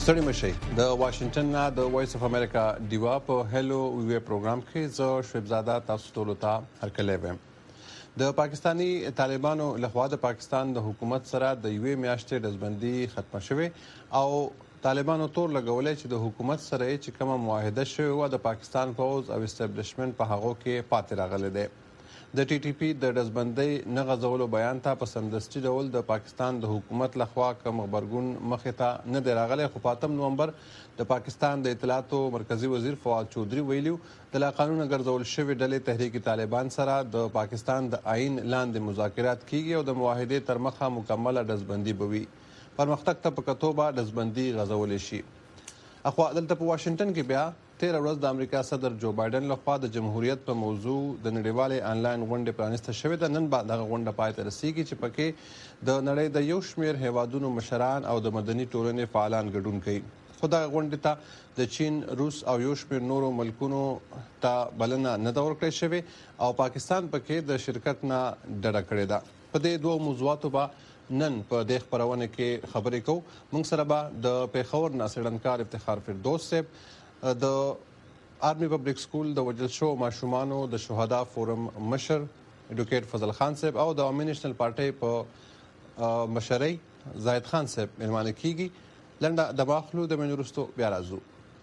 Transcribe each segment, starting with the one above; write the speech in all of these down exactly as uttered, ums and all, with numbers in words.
ستړي مشئ د واشنگټن نه د وایس اف امریکا دیوا په هلو وی پروګرام کې زه شعبزاده تاسو ټول ته هرکلی ویم. د پاکستانی طالبانو لخوا د پاکستان د حکومت سره د یوې میاشتې ډزبندي ختمه شوې او طالبانو تور لګولې چې د حکومت سره چې کومه معاهده شوې وه د پاکستان پوځ او اسټابلیشمنټ په هغو کې پاتې راغلی دی. د ټي ټي پي د ډزبندۍ نه غځولو بیان ته په سمدستي ډول د پاکستان د حکومت لخوا کوم غبرګون مخې ته نه دی راغلی، خو په اتم نومبر د پاکستان د اطلاعاتو مرکزي وزیر فواد چودھري ویلي د لا قانونه ګرځول شوې ډلې تحریک طالبان سره د پاکستان د آئین لاندې مذاکرات کیږي او د معاهدې تر مخه مکمله ډزبندي به وي. پرمختګ ته په کتو به ډزبندي غځولی شي. اخوا دلته په واشنګټن کې بیا تیره ورځ د امریکا صدر جو بایدن لخوا د جمهوریت په موضوع د نړیوالې آنلاین غونډې پرانیسته شوې ده. نن به دغه غونډه پای ته رسیږي چې پکې د نړۍ د یو شمېر هیوادونو مشران او د مدني ټولنې فعالان ګډون کوي. خو دغه غونډې ته د چین، روس او یو شمېر نورو ملکونو ته بلنه نه ده ورکړې شوې او پاکستان پکې د شرکت نه ډډه کړې ده. په دې دوو موضوعاتو به نن په دې خپرونه کې خبرې کوو. موږ سره به د پیښور نه څېړنکار افتخار فردوس صاحب، د آرمي پبلک سکول د وژل شوو ماشومانو د شهدا فورم مشر ایډوکیټ فضل خان صاحب او د عوامي نیشنل پارټۍ په مشرۍ زاهد خان صاحب مېلمانه کیږي. لنډه د واخلو د مینې وروستو بیا راځو.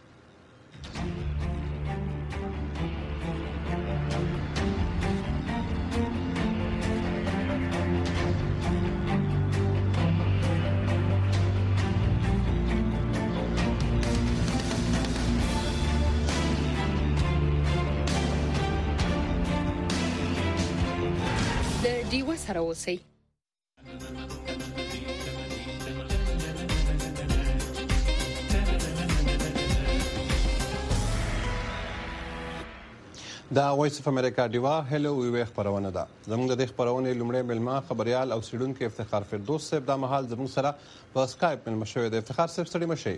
دیوه سره اوسئ. دا وایس اف امریکا دیوا هلو وی خبرونه ده. زموږ د دې خبرونې لومړی مېلمه خبريال او څېړونکی افتخار فردوس صاحب دا مهال زموږ سره په سکایپ مېلمه شوی دی. افتخار صاحب ستړي مشئ.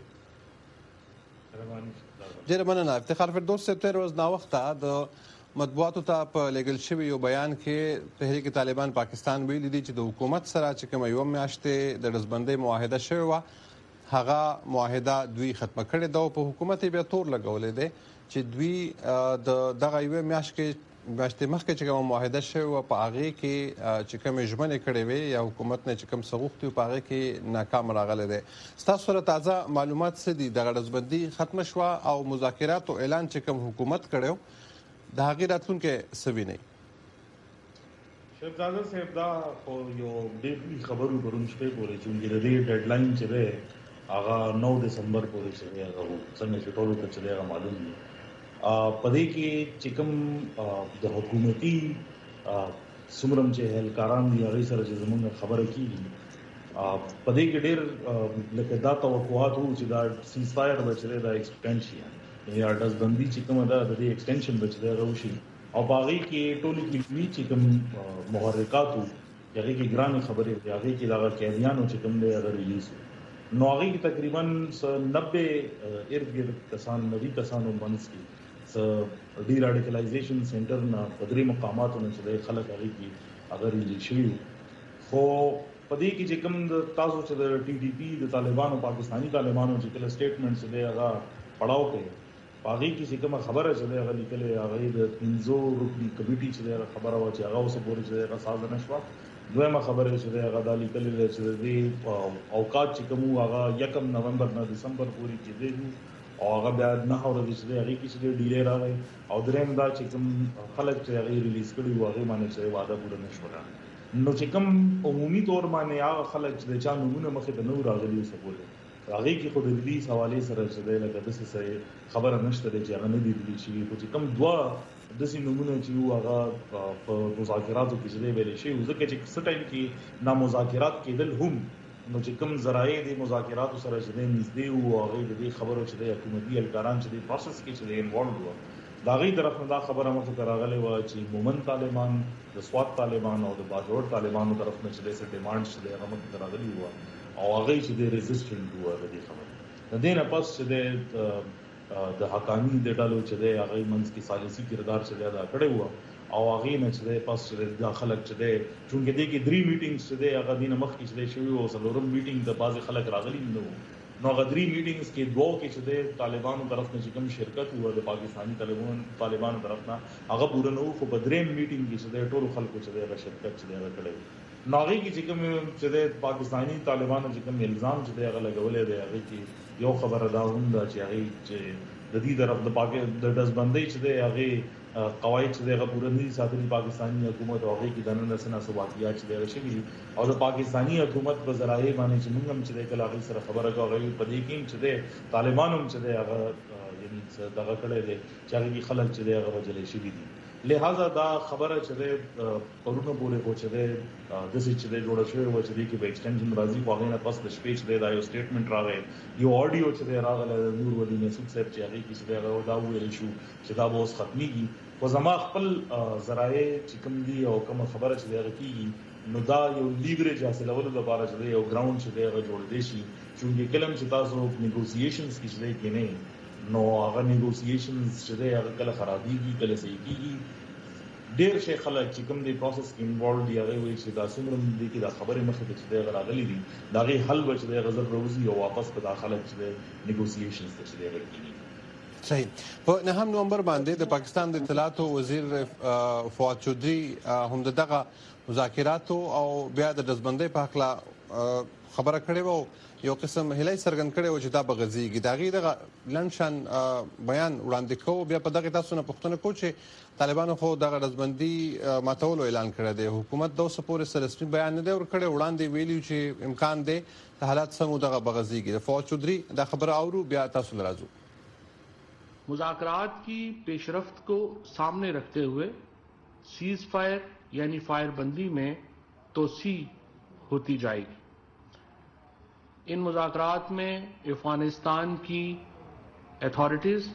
ډېره مننه. افتخار فردوس صاحب تېره ورځ ناوخته د مطبوعاتو ته په لیږل شوي یو بیان کې تحریک طالبان پاکستان ویلي دي چې د حکومت سره چې کومه یوه میاشتې د ډزبندۍ معاهده شوې وه هغه معاهده دوی ختمه کړې ده او په حکومت یې بیا تور لګولی دی چې دوی د دغه یوې میاشت کې میاشتې مخکې چې کومه معاهده شوې وه په هغې کې چې کومې ژمنې کړې وې یا حکومت نه چې کوم څه غوښتي وو په هغې کې ناکام راغلی دی. ستاسو سره تازه معلومات څه دي؟ دغه ډزبندي ختمه شوه او مذاکراتو اعلان چې کوم حکومت کړی د هغې راتلونکی څه وینئ؟ شهزاده صاحب دا خو یو ډېر خبرو پرون شپې پورې چې د دې ډیډلاین چې دی هغه نو دسمبر پورې چې دی هغه څنګه چې ټولو ته چې دی هغه معلوم دي. په دې کې چې کوم د حکومتي څومره چې اهلکاران دي هغوی سره چې زموږ خبره کېږي په دې کې ډېر لکه دا توقعات وو چې دا سیز فایر به چې دی دا ایکسپینډ شي یا ډزبندي چې کومه ده د دې ایکسټینشن به چې دی هغه وشي او په هغې کې ټولې کلمې چې کوم محرکات وو هغې کې ګرانې خبرې دي، هغې کې د هغه قیدیانو چې کوم دی هغه ریلیز وو. نو هغې کې تقریبا څه نبې ارد ګرد کسان نوي کسانو منځ کې څه ډي راډیکلایزیشن سینټر نه په درې مقاماتو نه چې دی خلک هغې کې هغه ریلیز شوي وو. خو په دې کې چې کوم د تاسو چې د ټي ټي پي د طالبانو پاکستاني طالبانو چې کله سټیټمنټ چې دی هغه پړاو کوي هغې کې چې کومه خبره چې دی هغه لیکلې هغې د پنځو رکني کمیټي چې دی هغه خبره وه چې هغه اوسه پورې چې دی هغه سازه نه شوه. دویمه خبره چې دی هغه دا لیکلې ده چې د دې اوقات چې کوم وو هغه یکم نومبر نه ډسمبر پورې کېدی او هغه بیا نهه ورځې چې دی هغې کې چې دی ډیلې راغی او درېیم دا چې کوم خلک چې هغې ریلیز کړي وو هغې باندې چې واده پوره نه شوله. نو چې کوم عمومي طور باندې هغه خلک چې د چا نومونه مخې ته نه وو راغلي اوسه پورې هغې کې خو د ریلیز حوالې سره چې دی لکه داسې څه خبره نشته دی چې هغه نه دي ریلیز شوي. خو چې کوم دوه داسې نومونه چې وو هغه په مذاکراتو کې چې دی ویلی شوي وو ځکه چې څه ټایم کې نا مذاکرات کېدل هم نو چې کوم ذرایع د مذاکراتو سره چې دی نږدې وو هغې د دې خبرو چې دی حکومتي اهلکاران چې دی پروسس کې چې دی انوالوډ وو د هغې طرف نه دا خبره مخې ته راغلې وه چې مومن طالبان د سوات طالبان او د باجوړ طالبانو طرف نه چې دی څه ډیمانډ چې دی هغه مخې ته راغلي وه او هغه چې د ریزسټنټ وو د دې خبرې. د دې نه پس چې د د حقاني د ډلو چې دی هغې منځ کې ثالثي کردار چې دی ادا کړی وو او هغې نه چې دی پس چې دا خلک چې دی چونکې دې کې درې میټینګز چې دی هغه دې نه مخکې چې دی شوي وو څلورم میټینګ د بعضې خلک راغلي نه وو نو غدري میټینګز کې دوه کې چې د طالبانو طرف نه چې کوم شرکت وو د پاکستاني طالبانو طالبانو طرف نه هغه پوره نو خو بدریم میټینګ کې چې د ټولو خلکو چې د شرکت چې د کړي ناغي کې چې کوم چې د پاکستاني طالبانو چې کوم الزام چې د هغه لګولې دی هغه کې یو خبره دا هم ده چې هغه چې د دې طرف د پاکستان د دزبندۍ چې د هغه قواعد چې دغه پوره نه ساتلي پاکستاني حکومت او هغه کې د نن سره سواتیات چې دغه شي او د پاکستاني حکومت په ذرایع باندې چې موږ هم چې د کلاغي سره خبره کوي په دې کې چې د طالبانو چې د هغه یعنی دغه کړه دي چې هغه خلک چې دغه وجلې شي دي لہذا دا خبره چې د پرونه بوله کو چې د د څه چې د جوړ شوی و چې د کې په ایکسټنشن راځي په هغه نه پس د سپیچ د یو سټیټمنټ راغی یو اډیو چې د راغله نور ولي مسعود صاحب چې هغه کې چې دا دا ویل شو چې دا به اوس ختميږي خو زما خپل ذرایع چې کوم دي او کوم خبره چې دغه کیږي نو دا یو لیوریج حاصلولو لپاره چې یو ګراوند چې دغه جوړ دی شي چې کلم چې تاسو نیګوسییشنز کې چې کې نه نو هغه نیګوسییشنز چې هغه کله خرابېږي کله صحیح کیږي ډېر شي خلک چې کوم دی پروسس کې انوالو دی هغه وایي چې دا څومره دي کې دا خبره مخه ته چې دا راغلي دي دا غي حل به چې غزر روزي او واپس په داخله چې نیګوسییشنز ته چې دی کیږي صحیح په نهم نومبر باندې د پاکستان د اطلاعات وزیر فواد چودھری هم دغه مذاکرات او بیا د دزبندۍ په حق خبره کړې وو یو قسم هلي سرګن کړي و چې دا بغزيږي دا غي دغه لنشن بیان وړاندې کوو بیا په دغه تاسو نه پښتنه کو چې طالبانو خو دغه دزبندي ماتولو اعلان کړی دی حکومت د اوسه پورې سره رسمي بیان نه دی ور کړی وړاندې ویلیو چې امکان دی حالات سمو دغه بغزيږي د فواد چودھری دا خبره اورو بیا تاسو لرازو मुज़ाकरात की पेशरफ्त को सामने रखते हुए सीज फायर यानी फायर बंदी में तोसी होती जाएगी। इन मुज़ाकरात में अफगानिस्तान की अथॉरिटीज़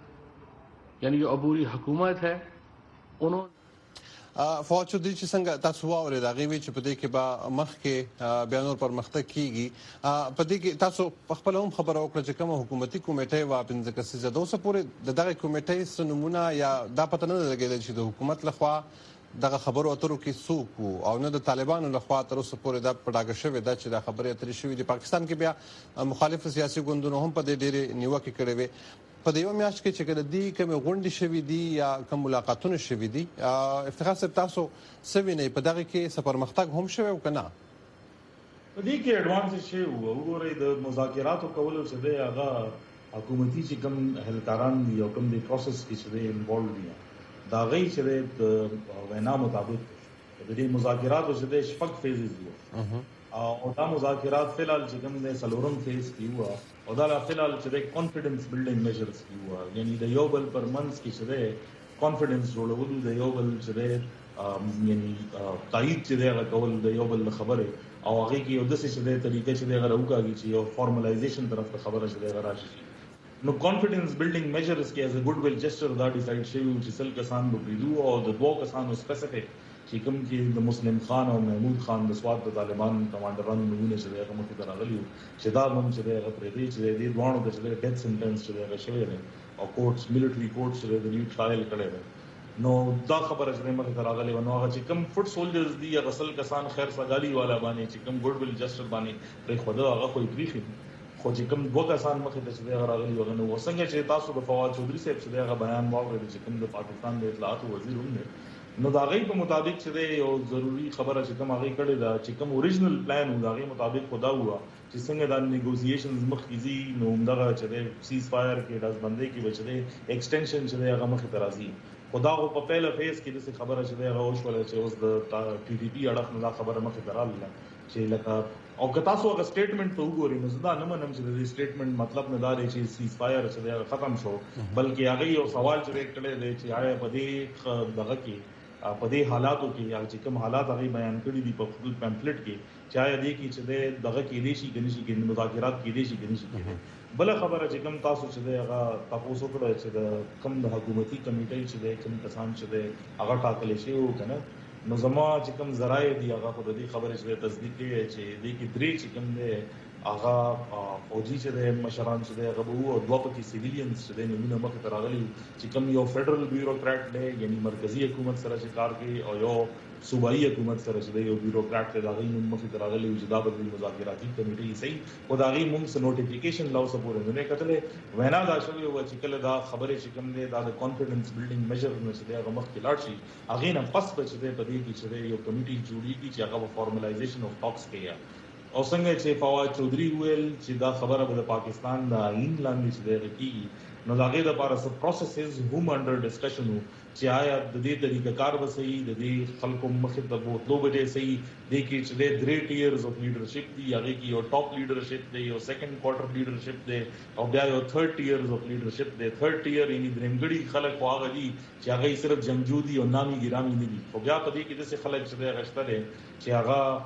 यानी जो अबूरी हुकूमत है उन्होंने فواد چودھری چې څنګه تاسو واورید هغه وی چې په دې کې به مخ کې بیا نور پرمختګ کیږي په دې کې تاسو خپل هم خبره وکړه چې کوم حکومتي کمیټه وا پنځه کسیزه دوه پورې دغه کمیټې سنمونه یا دا پته نه لګیدل چې د حکومت لخوا دغه خبرو اترو کې څوک او نه د طالبانو لخوا تر اوسه پورې دا پټاګه شوې ده چې دا خبرې اترې شوې دي پاکستان کې بیا مخالف سیاسي ګوندونو هم په دې ډېرې نیوکې کړې وي په دې یو میاشت کې چې کله دی کوم غونډې شوې دي یا کوم ملاقاتونه شوې دي افتخار صاحب تاسو سوي نه په دغه کې سفر مختګ هم شوی او کنه په دې کې اډوانس شي وګورئ د مذاکراتو کولو چې دی هغه حکومتي چې کوم اهلکاران دي او کوم د پروسس کې چې دی انوالو دي دا غي چې د وینا مطابق د دې مذاکراتو چې دی شپږ فیزز دي او دا مذاکرات فلال چې کوم د سلورم فیز کې هوا او دا فلال چې د کانفیډنس بلډینګ میجرز کې هوا یعنی د یو بل پر منځ کې چې د کانفیډنس جوړولو د یو بل چې د یعنی تایید چې د کول د یو بل خبره او هغه کې یو د څه چې د طریقې چې د غوږاږي چې یو فارملایزیشن طرف ته خبره چې د راشي نو کانفیډنس بلډینګ میجرز کې از ا ګډ ویل جسچر دا ډیسایډ شوی چې سل کسان به بریدو او د دوه کسانو سپیسیفیک چې کوم کې د مسلم خان او محمود خان د سواد د طالبان کمانډرانو نوونه چې هغه مخې ته راغلي چې دا هم چې هغه پرې دی چې د دوانو د ډیث سنټنس چې هغه شوی دی او کورټس ملټری کورټس د نیو ټرایل کړي نو دا خبره چې مخې ته راغلي و نو هغه چې کوم فوټ سولجرز دي غسل کسان خیر سګالي والا باندې چې کوم ګډ ویل جسټر باندې پرې خدا هغه خو پریخي خو چې کوم دوه کسان مخې ته چې هغه راغلي و نو وسنګ چې تاسو د فواد چودھری صاحب چې هغه بیان واورئ چې کوم د پاکستان د اطلاعات وزیر هم دی نو دا غي په مطابق چې یو ضروری خبره چې کوم هغه کړي دا چې کوم اوریجنل پلان و دا غي مطابق خدا هوا چې څنګه دا نیګوسییشنز مخکې نو همدغه چې سیز فایر کې داسبندۍ کې بچي ایکسټنشن چې هغه مخې ته راځي خدا او په پیله فیز کې د خبره چې هغه وشول چې اوس د ټي ټي پی اړه نه خبره مخې ته رااله چې لکه او که تاسو هغه سټیټمنټ ته وګورئ نو زدا نه منم چې د سټیټمنټ مطلب نه دا دی چې سیز فایر چې ختم شو بلکې هغه یو سوال چې کړي دی چې آیا په دې دغه کې په دې حالاتو کې یا چې کوم حالات هغه بیان کړی دي په خپل پمفلټ کې چې آیا دې کې چې دغه کې دي شي کني شي کې مذاکرات کې دي شي کني شي بل خبره چې کوم تاسو چې هغه تاسو کړی چې کوم د حکومتي کمیټې چې کوم کسان چې هغه ټاکل شي او کنه نو زما چې کوم ذرایع دي هغه په دې خبره چې تصدیق کوي چې دې کې درې چې کوم هغه فوجي چې د مشران چې د غبو او دوه پکې سیویلینز چې د نمونه مخ ته راغلي چې کوم یو فدرل بیوروکرات دی یعنی مرکزی حکومت سره چې کار کوي او یو صوبایي حکومت سره چې یو بیوروکرات ته داغي نوم مخ ته راغلي چې دا به مذاکراتي کمیټه صحیح او داغي موږ سره نوټیفیکیشن لاو سپورټ نه کتلې وینا دا شوی و چې کله دا خبره چې کوم دی دا د کانفیډنس بلډینګ میجر نه چې هغه مخ کې لاړ شي هغه نه پس په چې په دې کې چې یو کمیټه جوړیږي چې هغه فارملایزیشن اف ټاکس کوي او څنګه چې فواد چودھری ویل چې دا خبره به د پاکستان د آئین لاندې چې دی کیږي نو دا غي د لپاره څه پروسیسز هم انډر ډسکشن چې آیا د دې طریقه کار به صحیح د دې خلکو مخه د بوتلو به صحیح د کې چې د درې ټیرز اف لیډرشپ دی هغه کې یو ټاپ لیډرشپ دی یو سیکنډ کوارټر لیډرشپ دی او بیا یو تھرد ټیرز اف لیډرشپ دی تھرد ټیر یعنی درېمګړي خلک واغ دي چې هغه صرف جنگجو دي او نامي ګرامي نه دي خو بیا په دې کې د خلک چې غشتره چې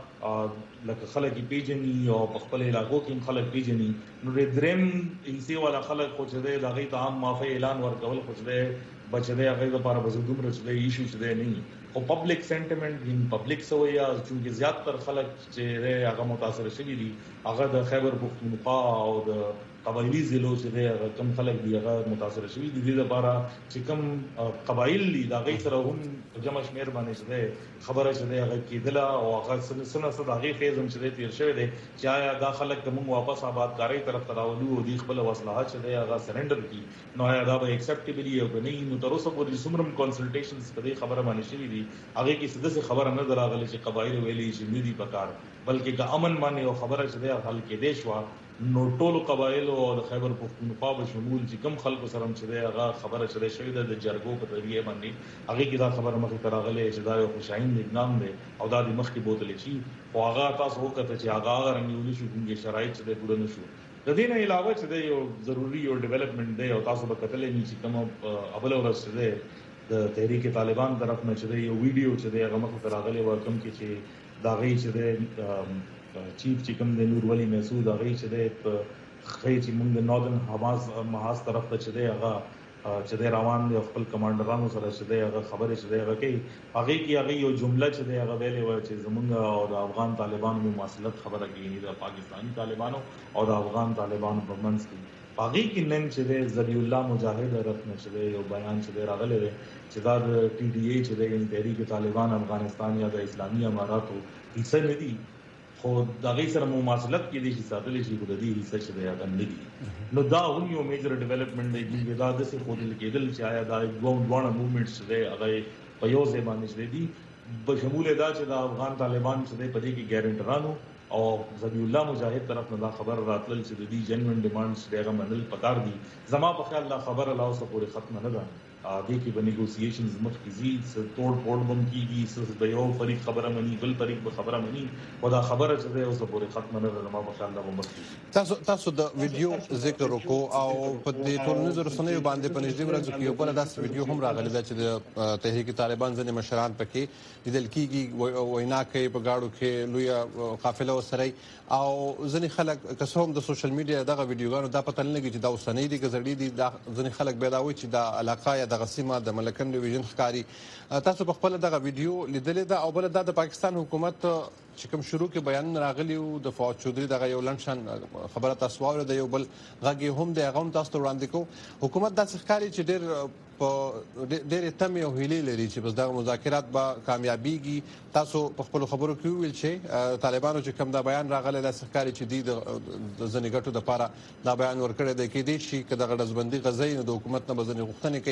هغه لکه خلک پیجني او په خپل علاقو کې خلک پیجني نو د دریم انسي والا خلک خو چې د هغه ته عام معافي اعلان ورکول خو چې بچره هغه لپاره بزودوم رچلې ایشو چې نه او پبلک سنټیمنت ان پبلک سویا چې زیات تر خلک چې هغه متاثر شوي دي هغه د خیبر پختونخوا او د قبایلی ضلعو چې هغه کم خلک دي هغه متاثر شوي دي د لپاره چې کم قبایل دي دا غي سره هم جمع شمیر باندې چې خبره چې هغه کېدله او هغه سن سن سره هغه فیزم چې تیر شوی دی چې آیا دا خلک کوم واپس آباد کاری طرف تراولو او د خپل وسلحات چې هغه سرندر کی نو آیا دا به ایکسپټیبلی او نه نو تر اوسه پورې سمرم کنسلټیشنز په دې خبره باندې شوي دي هغه کې څه څه خبره نه دراغله چې قبایل ویلي چې ندي پکار بلکې که امن باندې او خبره چې ده حل کې دی شو نو ټول قبایل او د خیبر پختونخوا به شمول چې کم خلکو سره چې ده هغه خبره چې ده شوې ده د جرګو په طریقې باندې هغه کې دا خبره مخې ته راغله چې دا یو خوشاین اقدام دی او دا د مخ کې بوتل شي او هغه تاسو وکړه چې هغه هغه رنګول شو کومه شرایط چې ده پوره نشو د دې نه علاوه چې ده یو ضروری یو ډیولپمنٹ دی او تاسو به کتلې نه چې کوم ابل ورس ده د تحریک طالبان طرف نه چې یو ویډیو چې ده هغه مخ ته راغله ورکم کې چې دا غي چې ده چیف چې کوم د نور ولی مسعود هغه چې د خې چې موږ د ناردن حماس محاذ طرف ته چې دی هغه چې د روان دی خپل کمانډرانو سره چې دی هغه خبره چې دی هغه کوي هغه کې هغه یو جمله چې دی هغه ویلې و چې زمونږ او د افغان طالبانو مواصلت خبره کوي د پاکستاني طالبانو او د افغان طالبانو په منځ کې هغه کې نن چې دی ذبیح الله مجاهد راتنه چې دی یو بیان چې دی راغلی دی چې دا د ټي ډي اي چې دی تحریک طالبان افغانستان یا د اسلامي اماراتو حصہ نه دي خو دا غي سره مواصلت کې دي چې ساتل شي د دې حصہ چې دی هغه نه دي نو دا هم یو میجر ډیولپمنٹ دی چې دا د څه خودل کېدل چې آیا دا دوه دوه موومېنټس دی هغه په یو ځای باندې دي په شمول دا چې د افغان طالبان چې دی په دې کې ګارانټرانو او ذبیح الله مجاهد طرف نه دا خبر راتلل چې د دې جنوین ډیمانډز دغه منل پکار دي زما په خیال دا خبر الله اوسه پورې ختم نه ده دې کې به نیګوسییشنز مخ کې زی څه توړ پوړ بم کیږي څه د یو فریق خبره مني بل فریق به خبره مني او دا خبره چې ده اوسه پورې ختم نه ده زما په خیال دا مخ تاسو تاسو د ویډیو ذکر وکړو او په دې ټولنیزو رسنیو باندې په نږدې ورځو کې یو بل داسې ویډیو هم راغلی ده چې د تحریک طالبان ځینې مشران پکې لیدل کېږي وینا کوي په گاډو کې لوی قافله وسره او ځینې خلک که هم د سوشل میډیا دغه ویډیوګانو دا پته نه لګي چې دا اوسنۍ دي که زړې دي دا ځینې خلک بیا دا وایي چې دا علاقه یا دغه سیمه د ملکن ډیویژن ښکاري تاسو په خپل دغه ویډیو لیدلې ده او بل دا د پاکستان حکومت چې کوم شروع کې بیان راغلی او د فواد چودھری دغه یو لنشن خبره تاسو واورئ د یو بل غږی هم د هغه هم تاسو وړاندې کو حکومت داسې ښکاري چې ډېر په ډېرې تمې او هیلې لري چې بس دغه مذاکرات به کامیابیږي تاسو په خپلو خبرو کې وویل چې طالبانو چې کوم دا بیان راغلی داسې ښکاري چې دوی د ځینې ګټو دپاره دا بیان ورکړی دی کېدای شي که دغه ډزبندي غځوي نو د حکومت نه به ځینې غوښتنې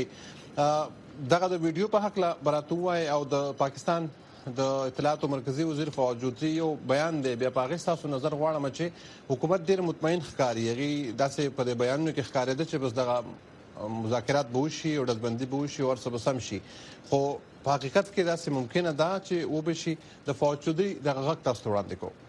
کوي دغه د ویډیو په هکله به راته ووایئ او د پاکستان د اطلاعاتو مرکزی وزیر فواد چودھری یو بیان دی بیا په هغې ستاسو نظر غواړم چې حکومت ډېر مطمئن ښکاري هغې داسې په دې بیانونو کې ښکارېده چې بس دغه مذاکرات به وشي او ډزبندي به وشي او هر څه به سم شي خو په حقیقت کې داسې ممکنه ده چې وبه شي د فواد چودھری دغه غږ تاسو ته وړاندې کوو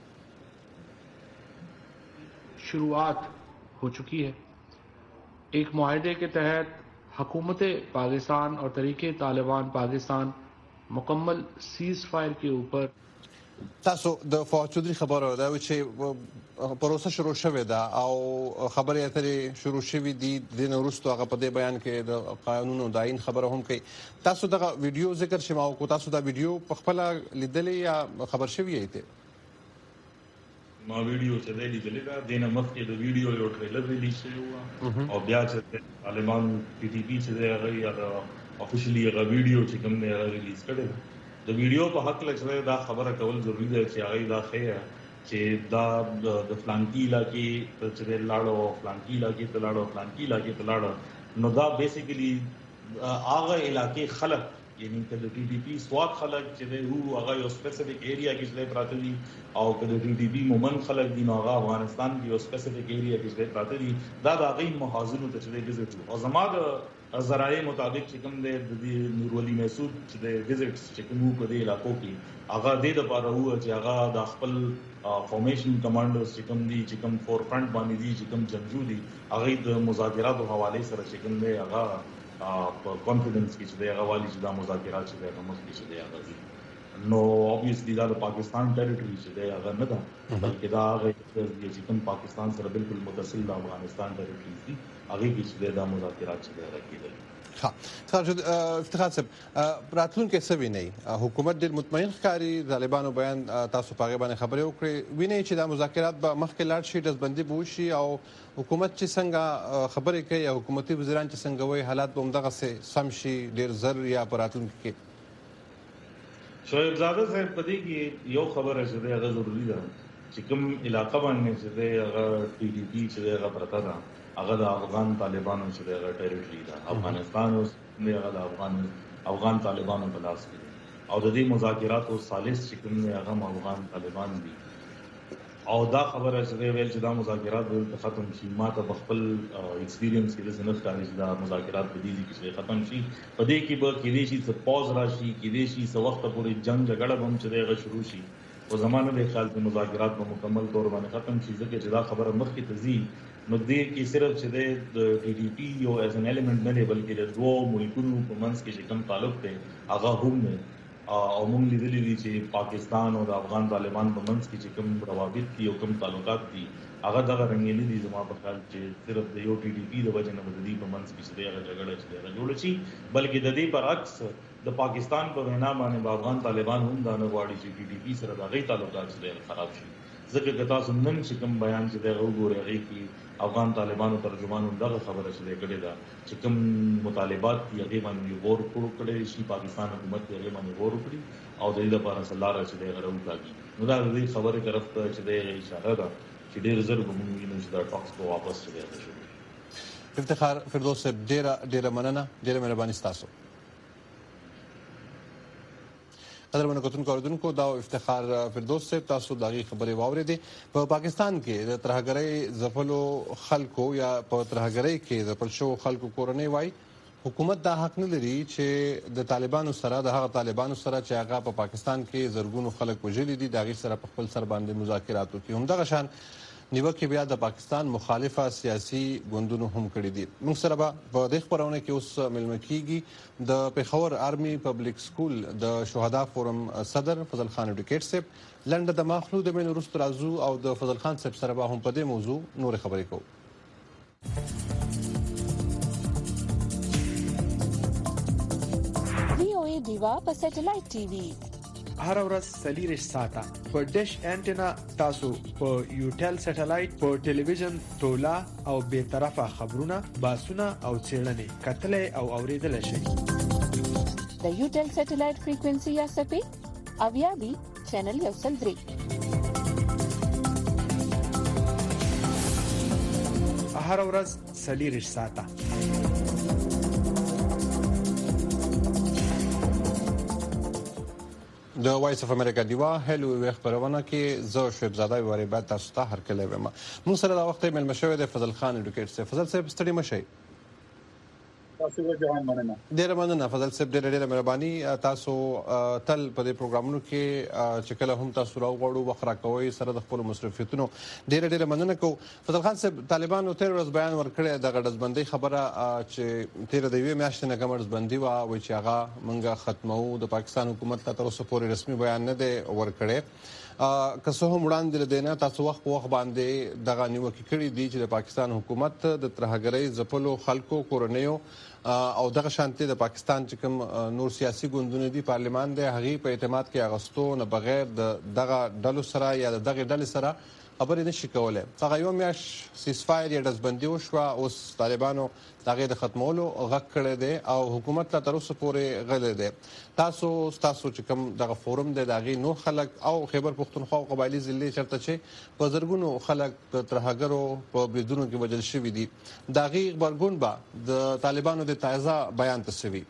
शुरुआत हो चुकी है एक मुआहदे के तहत हुकूमत पाकिस्तान और तरीके तालिबान पाकिस्तान मुकम्मल सीज फायर के ऊपर تاسو د فواد چودھری خبره ده چې پروسه شروع شوې ده او خبرې اترې شروع شوې دي د نورستو هغه په دې بیان کې د قانون او د آئین خبره هم کوي تاسو دغه ویډیو ذکر شمه او تاسو دا ویډیو په خپل لیدلې یا خبر شوی یې ته ما ویډیو چې دی لیدلې ده دینه مخکې د ویډیو یو ټریلر ریلیز شوی و او بیا چې طالبان پی ټی پی چې دی هغه یا افیشلی هغه ویډیو چې کوم دی هغه ریلیز کړی د ویډیو په حق لږ دا خبره کول ضروری ده چې هغه دا خیر چې دا د فلانکی علاقې چې لاړو فلانکی علاقې ته لاړو فلانکی علاقې ته لاړو نو دا بیسیکلی هغه علاقې خلک یعنی که د ټي ټي پی سواد خلک چې دی وو هغه یو سپیسیفیک ایریا کې چې پراته دي او که د ټي ټي پی مومن خلک دي نو هغه افغانستان کې یو سپیسیفیک ایریا کې چې پراته دي دا د هغې محاذونو ته چې دی وزټ او زما د ذرایع مطابق چې کوم دی د دې نور ولي مسعود چې دی وزټس چې کوم په دې علاقو کې هغه دې دپاره وو چې هغه د خپل فارمیشن کمانډرز چې کوم دي چې کوم فور فرنٹ باندې دي چې کوم جنګجو دي هغې د مذاکراتو حوالې سره چې کوم دی هغه په کانفیډنس کې چې دی هغه والي چې دا مذاکرات چې دی هغه مخکې چې دی هغه ځي نو اوبویسلی دا د پاکستان ټریټوري چې دی هغه نه ده بلکې دا هغه چې کوم پاکستان سره بالکل متصل د افغانستان ټریټوري دي هغې کې چې دی دا مذاکرات چې دی هغه کېدل ها افتخار صاحب راتلونکي څه وینئ حکومت ډېر مطمئن ښکاري طالبانو بیان تاسو په هغې باندې خبرې وکړې وینئ چې دا مذاکرات به مخکې لاړ شي ډزبندي به وشي او حکومت چې څنګه خبرې کوي او حکومتي وزیران چې څنګه وایي حالات به همدغسې سم شي ډېر زر یا په راتلونکي کې شعیب زاده صاحب په دې کې یو خبره چې دی هغه ضروري ده چې کوم علاقه باندې چې دی هغه ټي ډي پي چې دی هغه پرته ده هغه د افغان طالبانو چې دی هغه ټریټوري ده افغانستان اوس دی هغه د افغان افغان طالبانو په لاس کې دی او د دې مذاکراتو ثالث چې کوم دی هغه افغان طالبان دي او دا خبره چې دی ویل چې دا مذاکرات به ختم شي ما ته په خپل ایکسپیرینس کې داسې نه ښکاري چې دا مذاکرات په دې دي چې ختم شي په دې کې به کېدای شي څه پوز راشي کېدای شي څه وخته پورې جنګ جګړه به هم چې دی هغه شروع شي خو زما نه دی خیال چې مذاکرات په مکمل طور باندې ختم شي ځکه چې دا خبره مخکې ته ځي نو دې کې صرف چې دی د ټي ټي پي یو ایز ان ایلیمنټ نه دی بلکې د دوو ملکونو په منځ کې چې کوم تعلق دی هغه هم دی او موږ لیدلي دي چې پاکستان او د افغان طالبان په منځ کې چې کوم روابط دي او کوم تعلقات دي هغه دغه رنګیني دي زما په خیال چې صرف د یو ټي ټي پي د وجې نه به د دې په منځ کې چې دی هغه جګړه چې دی هغه جوړه شي بلکې د دې برعکس د پاکستان په وینا باندې به افغان طالبان هم دا نه غواړي چې ټي ټي پي سره د هغې تعلقات چې دی خراب شي ځکه که تاسو نن چې کوم بیان چې دی هغه وګورئ هغې کې افغان طالبانو ترجمان هم دغه خبره چې دی کړې ده چې کوم مطالبات دي هغې باندې غور کړی شي پاکستان حکومت دې هغې باندې غور وکړي او د دې لپاره څه لاره چې دی هغه راوکاږي نو دا د دې خبرې طرف ته چې دی اشاره ده چې ډېر زر به موږ وینو چې دا ټاکس به واپس چې دی هغه شروع افتخار فردوس صاحب ډېره ډېره مننه ډېره مهرباني ستاسو قدرمنو کتونکو اوریدونکو دا افتخار فردوس صاحب تاسو د هغې خبرې واورېدې په پاکستان کې د ترهګرۍ ځپلو خلکو یا په ترهګرۍ کې ځپل شوو خلکو کورنۍ وایي حکومت دا حق نه لري چې د طالبانو سره د هغه طالبانو سره چې هغه په پاکستان کې زرګونو خلک وژلي دي د هغې سره په خپل سر باندې مذاکرات وکړي همدغه شان نیوکې بیا د پاکستان مخالفه سیاسي ګوندونو هم کړي دي موږ سره به په دې خپرونه کې اوس ملمه کیږي د پېښور آرمي پبلک سکول د شهدا فورم صدر فضل خان اډوکیټ صاحب لنډه د ماخلو د مینو وروسته راځو او د فضل خان صاحب سره به هم په دې موضوع نورې خبرې کوو وی او ای دیوا په سټلایټ ټي وي هر ورځ څلور ساعته په ډیش انټینا تاسو په یوټل سټلایټ په ټلویزیون تولا او به طرفه خبرونه باسونه او چیرنې کتلې او اوریدل شي د یوټل سټلایټ فریکوئنسي یا سپې اویا بي چینل یو سل درې هر ورځ څلور ساعته د وایس اف امریکا دیوا هلو وی خبرونه کې زه شعیب زاده وری بعد تاسو ته هرکلی وم موږ سره دا وخت مل مشوي د فضل خان اډوکیټ صاحب فضل صاحب ستړي مشي تاسو وجهان مننه ډیره مننه فضل صاحب ډیره ډیره مهرباني تاسو تل په دې پروګرامونو کې چې کله هم تاسو راوغړو وخرا کوي سره د خپل مصرفیتونو ډیره ډیره مننه کو فضل خان صاحب طالبانو تیر ورځ بیان ورکړی د غډزبندۍ خبره چې تیر د یوې میاشتې نه غډزبندي وا و چې هغه منګه ختمو د پاکستان حکومت ته تر اوسه پورې رسمي بیان نه دی ورکړی که څه هم وړاندې لدینه تاسو وخت په وخت باندې دغه نیوکې کړي دي چې د پاکستان حکومت د ترهګرۍ ځپلو خلکو کورنیو او دغه شانتي د پاکستان چې کوم نور سیاسي ګوندونه دي پارلیمان د هغې په اعتماد کې اغستو نه بغیر د دغه ډلو سره یا د دغه ډلې سره خبرې نشي کولای. هغه یو میاشت سیسفایر یا ډزبندي وشوه، اوس طالبانو د هغې د ختمولو غږ کړی دی او حکومت لا تر اوسه پورې غلی دی. تاسو ستاسو چې کوم دغه فورم دی د هغې نور خلک او خیبر پښتونخوا او قبایلي ضلعې چېرته چې په زرګونو خلک د ترهګرو په بریدونو کې وژل شوي دي، د هغې غبرګون به د طالبانو د تازه بیان ته څه وي؟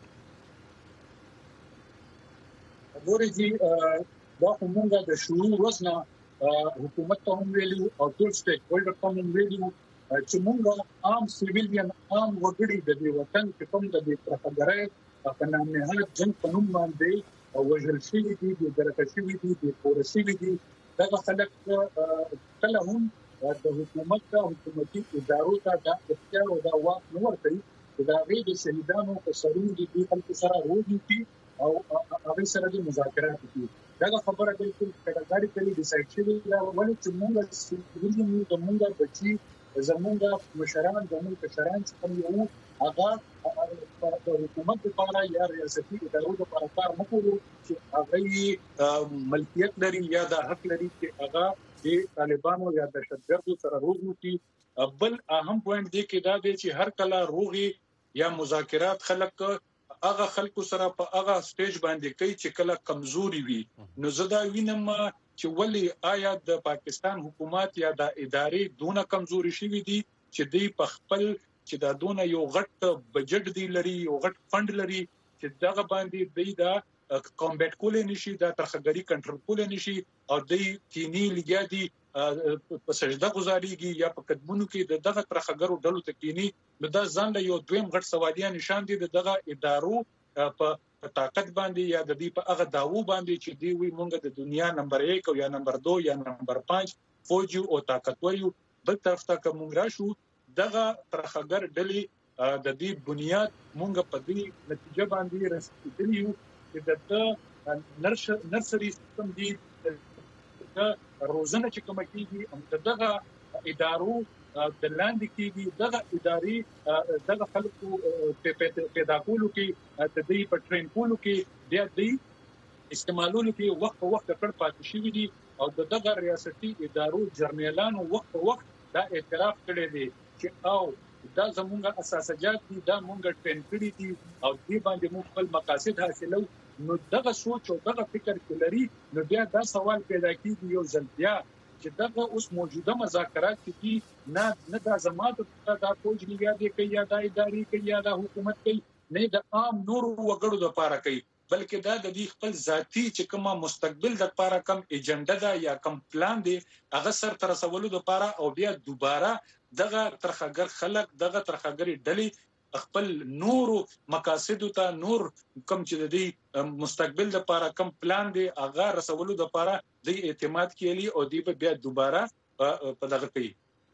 ګورې جي دا خو مونږ د شروع ورځ نه حکومت ته هم ویلي او ټول سټیټ هولډر ته هم ویلي چې مونږ عام سیویلین عام وګړي د دې وطن چې کوم د دې ترهګرۍ په نامنهاد جنګ په نوم باندې وژل شوي دي، بېدرکه شوي دي، بېکوره شوي دي، دغه خلک کله هم د حکومت ته حکومتي ادارو ته دا اختیار او دا واک نه ورکوي چې د هغې د شهیدانو په سرونو د دې خلکو سره ووځي او هغوی سره د مذاکرات وکړي. دغه خبره بالکل کډګاړې کوي ډیسایډ شوې ده ولې چې موږ سیویلین یو، زموږ بچي، زموږ مشران، زموږ کشران چې کوم یو هغه د حکومت لپاره یا ریاستي ادارو لپاره کار نه کوي چې هغوی ملکیت لري یا د حق لري چې هغه د طالبانو یا دهشتګردو سره روغ وکړي. بل اهم پوینټ دی کې دا دی چې هر کله روغي یا مذاکرات خلک هغه خلکو سره په هغه سټیج باندې کوي چې کله کمزوري وي. نو زه دا وینم چې ولې آیا د پاکستان حکومت یا د ادارې دونه کمزوري شوي دي چې دوی په خپل چې دا دونه یو غټ بجټ دی لري، یو غټ فند لري چې دغه باندې دوی دا کمبیټ کولی نشي، دا ترهګري کنټرول کولی نشي او دوی کینی لګیا دي په سجده گزاریږي یا په قدمونو کې د دغه ترهګرو ډلو ته کینی. نو دا ځان له یو دویم غټ سوالیا نشان دي د دغه ادارو په طاقت باندې یا د دې په هغه داوو باندې چې دی وي مونږ د دنیا نمبر یک او یا نمبر دو یا نمبر پنځ فوج او طاقتور یو. بل طرف ته کوم راشو دغه ترهګر ډلې د دې بنیاد مونږ په دې نتیجه باندې رسیدلی یو چې د نرسري سیستم دی د روزنه چې کوم کیږي هم دغه ادارو د لاندې کېږي، دغه ادارې دغه خلکو پیدا کولو کې د دوی په ټرین کولو کې بیا دوی استعمالولو کې وخت په وخت کړ پاتې شوي دي او د دغه ریاستي ادارو جرنیلانو وخت په وخت دا اعتراف کړی دی چې او دا زمونږ اساسجات دي، دا مونږ ټرین کړي دي او دې باندې موږ خپل مقاصد حاصلو. نو دغه سوچ او دغه فکر کې لري نو بیا دا سوال پیدا کېږي یو ځل بیا چې دغه اوس موجوده مذاکرات کې نه نه دا زمات دا فوج نگاه کوي یا دا ادارې کوي یا دا حکومت کوي، نه د عام نور وګړو لپاره کوي، بلکې دا د دې خپل ذاتی چې کومه مستقبل د لپاره کم ایجنډا ده یا کم پلان دی هغه سر تر رسولو لپاره او بیا دوباره دغه ترهګر خلک دغه ترهګری ډلې خپل نور مقاصد ته نور کم چې د دې مستقبل لپاره کم پلان دی هغه رسولو لپاره د اعتماد کېلی او دی بیا دوباره په دغه کوي.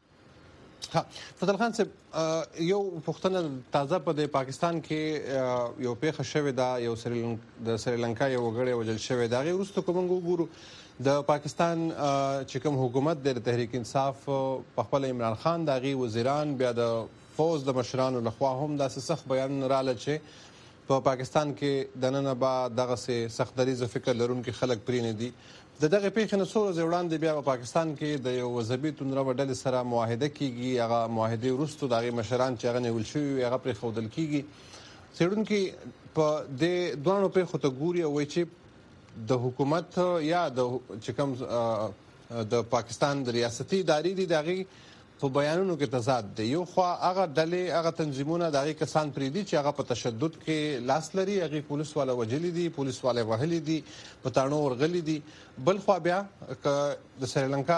ها فضل خان صاحب یو پښتنه تازه په پاکستان کې یو پیښه شوې ده، یو د سریلانکا یو وګړی وژل شوی دا غي وروسته کوم وګورو د پاکستان چې کوم حکومت د تحریک انصاف په خپل عمران خان دا غي وزیران بیا د فوز د مشرانو لخوا هم داسې سخت بیان رااله چې په پاکستان کې د نن با دغه سه سخت دریزه فکر لرونکي خلک پرې نه دي. د دغه پیښې نه څو ورځې وړاندې بیا په پاکستان کې د یو وظیفي تونره ډلې سره معاهده کیږي، هغه معاهده وروسته د هغې مشران چې هغه نیول شوي وي هغه پرېښودل کیږي. څېړونکي په دې دواړو پیښو ته ګوري او وایي چې د حکومت یا د چې کوم د پاکستان د ریاستي ادارې دي د هغې په بیانونو کې تضاد دی. یو خوا هغه ډلې هغه تنظیمونه د هغې کسان پرېږدي چې هغه په تشدد کې لاس لري، هغې پولیس والا وژلي دي، پولیس والا وهلي دي، په تاڼو ورغلي دي. بل خوا بیا که د سریلانکا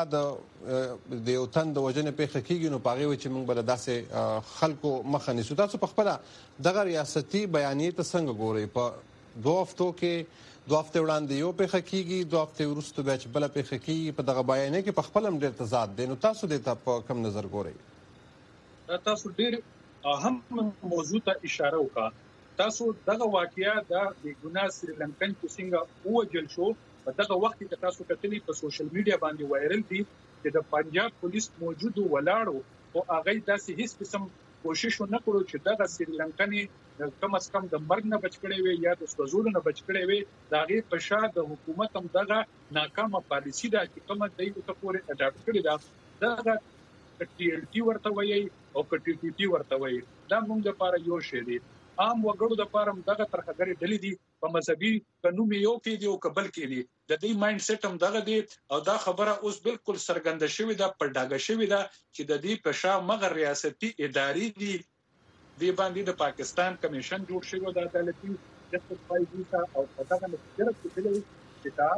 د یو تن د وژنې پیښه کېږي نو په هغې وایي چې موږ به له داسې خلکو مخه نیسو. تاسو په خپله دغه ریاستي بیانیې ته څنګه ګورئ؟ په دوه هفتو کې دوه هفتې وړاندې یو پیښه کېږي، دوه هفتې وروسته بیا چې بله پیښه کېږي، په دغه بیانیه کې په خپله هم ډېر تضاد دی. نو تاسو دې ته په کوم نظر ګورئ؟ تاسو ډېر اهم موضوع ته اشاره وکړه. تاسو دغه واقعیا د بېګناه سریلانکن چې څنګه ووژل شو په دغه وخت کې تاسو کتلي په سوشل میډیا باندې وایرل دي چې د پنجاب پولیس موجود ولاړو او هغه داسې هیڅ قسم کوشش نه کړو چې دغه سریلانکني کم از کم د مرګ نه بچ کړي وي یا د سوزولو نه بچ کړي وي. دا غي په شا د حکومت هم دغه ناکامه پالیسی دا چې کومه دایو ته پورې اډاپټ کړي دا دغه ټي ال ټي ورته وایي او ټي ټي ټي ورته وایي. دا موږ لپاره یو شی دی. عام وګړو د لپاره دغه ترخګری ډلې دي په مذهبي قانون یو کې دی او قبل کې دی. د دې مایند سیټ هم دغه دی او دا خبره اوس بالکل سرګند شوې ده پر ډاګه شوې ده چې د دې په شا مغر ریاستي اداري دي دی باندې د پاکستان کمیشن جوړ شوی د عدالتي جسټس فایزیتا او دغه نتیجه کې چې دا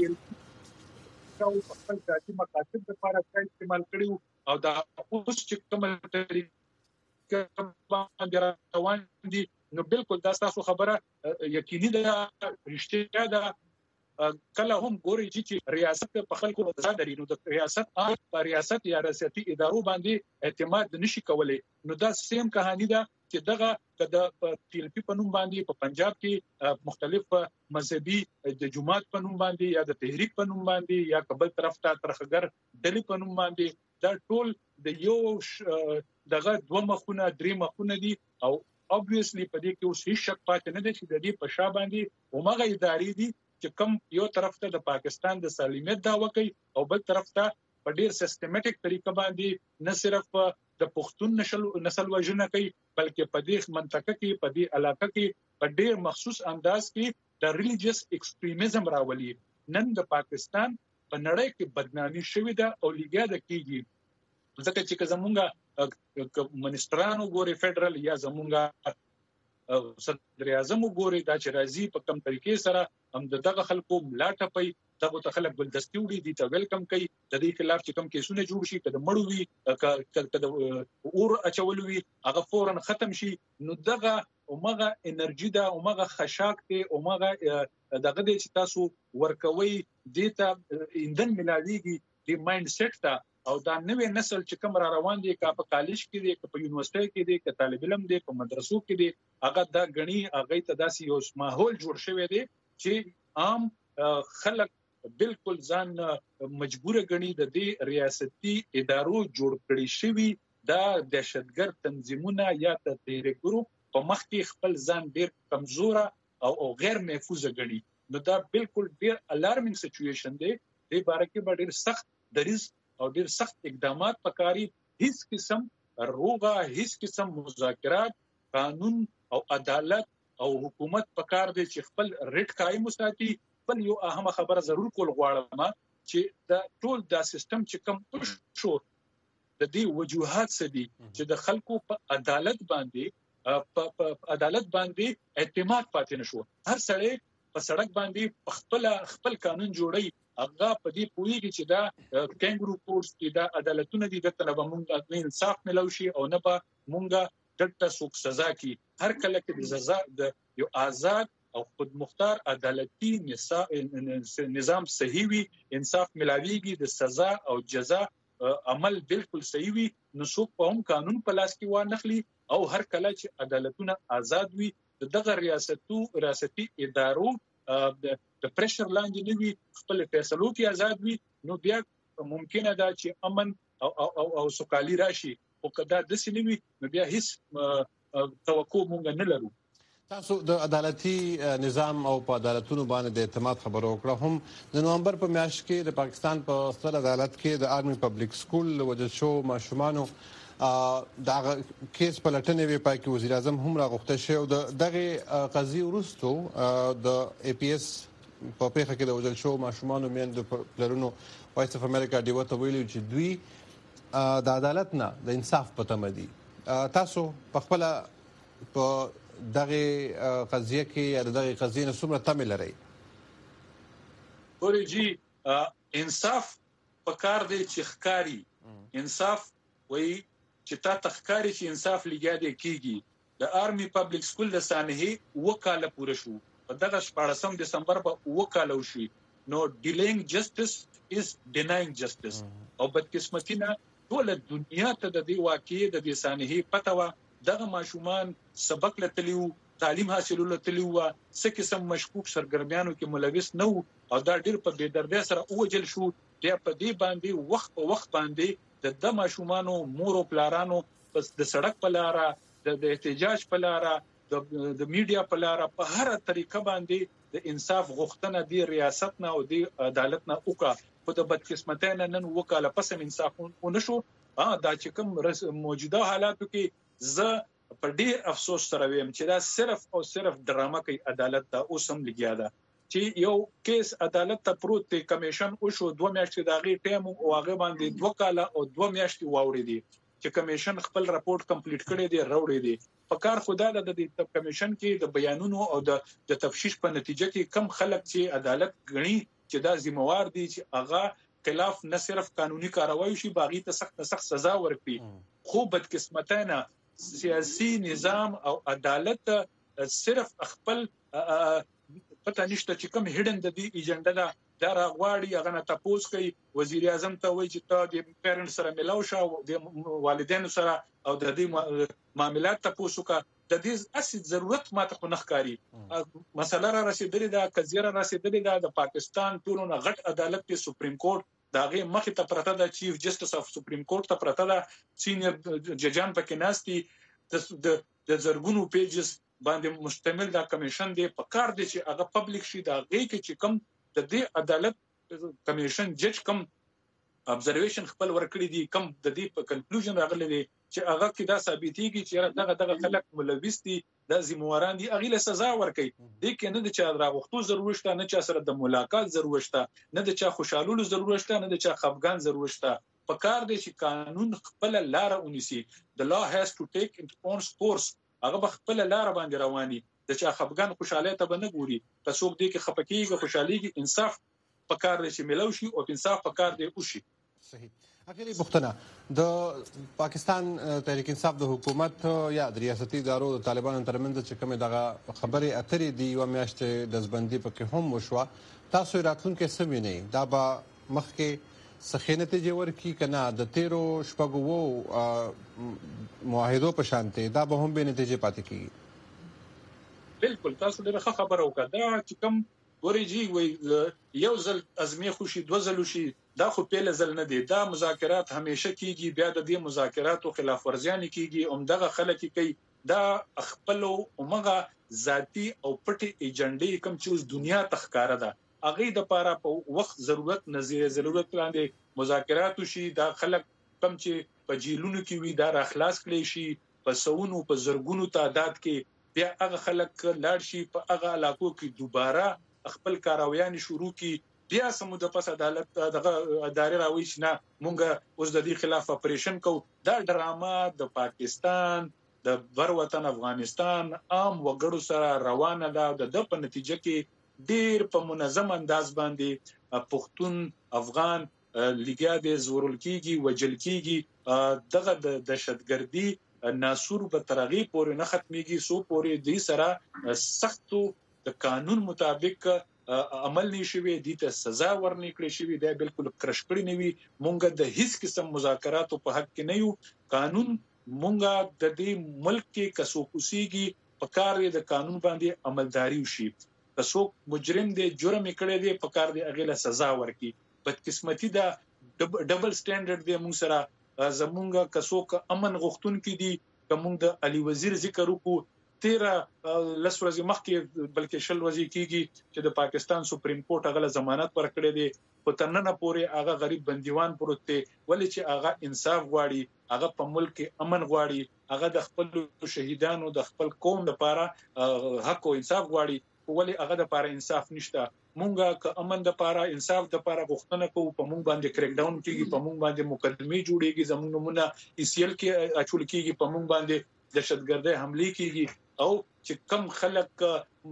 چې او خپل ذاتي مقاصد لپاره استعمال کړي او دا اوس چې کومه طریقه باندې روان دي نو بالکل دا تاسو خبره یقیني ده رښتیا ده. کله هم ګوري چې ریاست په خلکو آزاد لري نو د ریاست په ریاست یا ریاستي ادارو باندې اعتماد نشي کولای. نو دا سیم کہانی ده چې دغه د ټي ال پی په نوم باندې په پنجاب کې مختلف مذهبي د جماعت په نوم باندې یا د تحریک په نوم باندې یا قبل طرف ته ترخګر ډلې په نوم باندې دا ټول د یو دغه دوه مخونه درې مخونه دي او obviously په دې کې اوس هیڅ شک پاتې نه دی چې د دې په شا باندې همغه ادارې دي چې کوم یو طرف ته د پاکستان د سالمیت دعوه کوي او بل طرف ته په ډیر سیستماتیک طریقه باندې نه صرف د پښتون نسل نسل وژنه کوي بلکې په دې منطقه کې په دې علاقه کې په ډیر مخصوص انداز کې د ریلیجیس ایکستریمزم راولي. نن د پاکستان په نړۍ کې بدنامي شوې ده او لګیا ده کیږي ځکه چې زمونږه منسترانو ګوري فدرال یا زمونږه صدر اعظم ګوري دا چې راځي په کوم طریقې سره هم دغه خلکو ملاټه پي دغه ته خلک بلدستي وړي دي ته ویلکم کوي د دې خلاف چې کوم کیسونه جوړ شي کله مړ وي کله اور اچول وي هغه فورا ختم شي. نو دغه اومغه انرژي دا اومغه خشاک ته اومغه دغه د چې تاسو ورکوي دیتا ایندن ملاویږي د مایند سیټ ته او دا نوې نسل چې کوم را روان دي کا په کالج کې دي کا په یونیورسيټي کې دي کا طالب علم دي په مدرسو کې دي هغه دا غني هغه ته داسې یو ماحول جوړ شوی دی چې عام خلک بالکل ځان مجبور غني د دې ریاستي ادارو جوړ کړی شوی دا دهشتګرد تنظیمونه یا تحریکګرو په مخ کې خپل ځان ډیر کمزور او غیر محفوظ غني. نو دا بالکل ډیر الارمینګ سچويشن دی. دې باره کې ډیر سخت دریز او ډیر سخت اقدامات پکاري. هیڅ قسم روغه هیڅ قسم مذاکرات قانون او عدالت او حکومت پکار دي چې خپل ریټ قائم وساتي. بل یو اهمه خبره ضرور کول غواړم چې دا ټول دا سیستم چې کوم شو د دې وجوهات سدي چې د خلکو په عدالت باندې په عدالت باندې اعتماد پاتې نشو. هر سړی په سړک باندې خپل خپل قانون جوړي هغه په دې پوهیږي چې دا کینګرو کورس کې دا عدالتونه دي د طلبه مونږ د انصاف ملو شي او نه په مونږه دټه سوک سزا کی هر کله کې د سزا د یو آزاد او خود مختار عدالتي نظام صحیح وي انصاف ملاويږي د سزا او جزا عمل بالکل صحیح وي نو څوک په هم قانون په لاس کې و نخلي او هر کله چې عدالتونه آزاد وي دغه ریاستو ریاستي ادارو د پریشر لاندې نه وي خپل فیصلو کې آزاد وي نو بیا ممکنه ده چې امن او او او سوکالي راشي او کدا د سینوي نو بیا هیڅ توقع مونږ نه لرو. تاسو د عدالتي نظام او په عدالتونو باندې د اعتماد خبرو وکړه. هم د نومبر په میاشت کې د پاکستان په ستر عدالت کې د آرمي پبلک سکول وجد شو ماشومانو دا کیس په لټنې وی پای کې وزیر اعظم هم راغوښته شو او دغه قضیه ورستو د ای پی ایس په پیښه کې د وجل شو ماشومانو میند پلرونو وایس اف امریکا دی وته ویلو چې دوی د عدالت نه د انصاف په تمه دي. تاسو په خپل په دغه قضیه کې یا دغه قضیه نه څومره تمه لرئ؟ ورېږي انصاف پکار دی چې ښکاری انصاف وایي چې تا تخکاری چې انصاف لګیا دی کیږي. د آرمي پبلک سکول د سانحې وکاله پوره شو په دغه شپاړسم دسمبر په وکاله وشي نو ډیلینګ جسټس از ډیناینګ جسټس او بدقسمتي نه ټول دنیا ته د دې واقعي د دې سانحې پته و دغه ماشومان سبق لتلیو تعلیم حاصلولو تلیو څه قسم مشکوک سرګرمیانو کې ملوث نه وو او دا ډیر په بې دردۍ سره اوجل شو. بیا په دې باندې وخت په وخت باندې د د ماشومانو مور او پلارانو پس د سړک په لار د احتجاج په لار د د میډیا په لار په هر طریقه باندې د انصاف غوښتنه دی ریاست نه او دی عدالت نه وکړه خو د بدقسمتۍ نه نن وکاله پس انصاف ونشو دا چې کوم موجوده حالاتو کې زه په ډیر افسوس سره ویم چې دا صرف او صرف ډرامه کوي عدالت دا اوس هم لګیا ده چې یو کیس عدالت ته پروت دی کمیشن او شو دوه میاشتې د هغې ټایم او هغه باندې دوه کاله او دوه میاشتې واوړې دي چې کمیشن خپل راپورټ کمپلیټ کړی دی راوړی دی په کار خدا د دې کمیشن کې د بیانونو او د د تفتیش په نتیجه کې کم خلک چې عدالت غني چې دا ذمہوار دي چې هغه خلاف نه صرف قانوني کاروایی شي باغی ته سخت سخت سزا ورکړي خو بدقسمتانه سیاسي نظام او عدالت صرف خپل پته نشته چې کوم هډن د دې ایجنډا دا دا راغواړي هغه نه تاسو کوي وزیر اعظم ته وایي چې ته د پیرنټ سره ملاو شو د والدینو سره او د دې معاملات تاسو کا د دې اسید ضرورت ماته خو نخکاری مسله را رسیدلې دا قضیه را رسیدلې دا د پاکستان ټولونه غټ عدالت په سپریم کورټ داغه مخې ته پرته د چیف جسټس اف سپریم کورټ ته پرته د سینیئر ججان پکې ناستي د د زرګونو پیجز باندې مشتمل دا کمیشن دی په کار دی چې هغه پبلک شي دا غي کې چې کوم د دې عدالت کمیشن جج کوم ابزرویشن خپل ورکړي دي کوم د دې په کنکلوژن راغلي دي چې هغه کې دا ثابتېږي چې دغه دغه خلک ملوث دي د ذمہواران دي هغه له سزا ورکړي د کې نه د چا راغښتو ضرورت شته نه چا سره د ملاقات ضرورت شته نه د چا خوشالولو ضرورت شته نه د چا خفګان ضرورت شته په کار دی چې قانون خپل لار ونیسي the law has to take its own course هغه خپل لار باندې رواني د چا خفګان خوشاله ته بنه ګوري که څوک دی کې خپکیږي خوشاليږي انصاف په کار دی چې ملو شي او انصاف په کار دی وشي صحیح اخیری پوښتنه د پاکستان تحریک انصاف د حکومت یا د ریاستي ادارو د طالبانو ترمنځ چې کومه دغه خبرې اترې دی یو میاشتې د ځبندي پکې هم وشو تاسو راتلونکو سمې نه دا به مخکې سخې نتیجې ورکړي کنه د تیرو شپږو معاهدو په شانته دا به هم به نتیجې پاتې کیږي بالکل تاسو ډېره ښه خبره وکړه دا چې کوم ګوريږي وي یو ځل ازمه خوشي دوه ځل شي دا خو پیله ځل نه دي دا مذاکرات همیشه کیږي بیا د دې مذاکراتو خلاف ورزيان کیږي همدغه خلک کوي دا خپل اومغه ذاتی او پټي ایجنډي کوم چې اوس دنیا تخکاره ده اغه د پاره په وخت ضرورت نظر ضرورت لاندې مذاکرات شي دا خلک کم چې په جیلونو کې وي دا اخلاص کړي شي په سونو په زرګونو تعداد کې بیا هغه خلک لاړ شي په هغه علاقو کې دوباره خپل کارویان شروع کی بیا سمود پس عدالت دغه ادارې راوي چې نه مونږ اوس د دې خلاف اپریشن کو دا ډرامه د پاکستان د بر وطن افغانستان عام وګړو سره روانه ده د په نتیجه کې ډیر په منظم انداز باندې پښتون افغان لګیا د زورل کیږي وجل کیږي دغه د دهشتګردي ناسور به ترغی پورې نه ختميږي سو پورې دې سره سختو د قانون مطابق عمل نشوي دي ته سزا ورنکړي شوی دا بالکل کرش کړی نیوي مونږ د هیڅ قسم مذاکرات په حق کې نه یو قانون مونږ د دې ملک کې کسو کوسيږي په کار د قانون باندې عملداري وشي کسو مجرم دی جرم کړی دی په کار دی اغه سزا ورکړي بدقسمتي دا ډبل سټانډرډ دی مونږ سره زمونږ کسو ک امن غختون کې دي کوم د علي وزیر ذکر وکړو تیرا لس ورځې مخکې بلکې شل ورځې کېږي چې د پاکستان سپریم کورټ هغه ضمانت ورکړي دي په تننه پورې هغه غریب بندیوان پروت دي ولې چې هغه انصاف غواړي هغه په ملک امن غواړي هغه د خپل شهیدانو د خپل قوم لپاره حق او انصاف غواړي ولې هغه د لپاره انصاف نشته مونږه ک امن د لپاره انصاف د لپاره غوښتنه کوو په مونږ باندې کریک ډاون کیږي په مونږ باندې مقدمه جوړیږي زموږ نمونه ایسیل کې اچول کیږي په مونږ باندې دهشتګردي حمله کیږي او چې کم خلک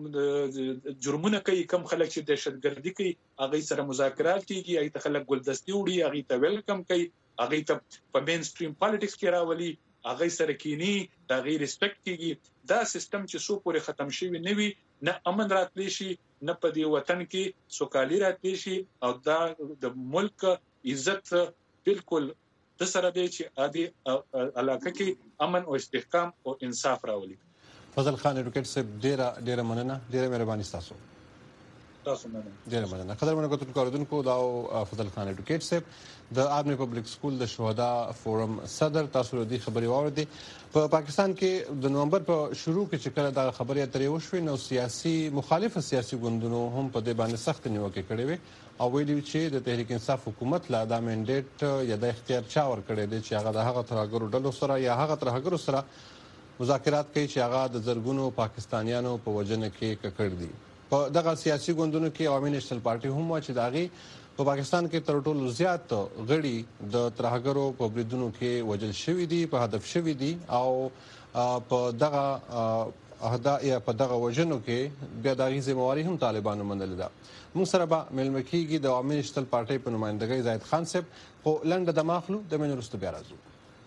جرمونه کوي کم خلک چې دهشتګردي کوي هغه سره مذاکرات کیږي هغه ته خلک ګلدستي وړي هغه ته ویلکم کوي هغه ته په مین سټریم پالیټکس کې راولي هغه سره کینی دا غیر ریسپیکټ کیږي دا سیستم چې سو پورې ختم شي نه وي نه امن راتلی شي نه په دې وطن کې سوکالي راتلی شي او دا د ملک عزت بالکل د سره دی چې ادي علاقه کې امن او استحکام او انصاف راولي فضل خان ایڈوکیټ صاحب ډیره ډیره مننه ډیره مهرباني تاسو تاسو مننه. ډېر مننه. قدرمنو کتونکو اوریدونکو دا فضل خان اډوکیټ صاحب د آرمي پبلک سکول د شهدا فورم صدر. تاسو د خبري واوریدې په پاکستان کې د نومبر په شروع کې چې کله دا خبري اترې وشوې نو سیاسي مخالف سیاسي ګوندونو هم په دې باندې سخت نیوکه کړې وي او ویلي چې د تحریک انصاف حکومت لا دا منډیټ یا د اختیار چا ور کړی دی چې هغه د هغه ترهګرو ډلو سره یا هغه ترهګرو سره مذاکرات کوي چې هغه د زرګونو پاکستانیانو په وجنه کې ککړ دي. په دغه سیاسي ګوندونو کې عوامي نېشنل پارټي هم و چې داغي په پاکستان کې تر ټولو زیات غړي د ترهګرو په بریدونو کې وجل شوی دي په هدف شوی دي او په دغه اهدا یا په دغه وجنو کې بیا دغه ذمہواری هم طالبانو منل ده. موږ سره به ملمکیږي د عوامي نېشنل پارټي په نمائندګۍ زاهد خان صاحب خو لنډه د ماخلو د منورستو بیا راځو.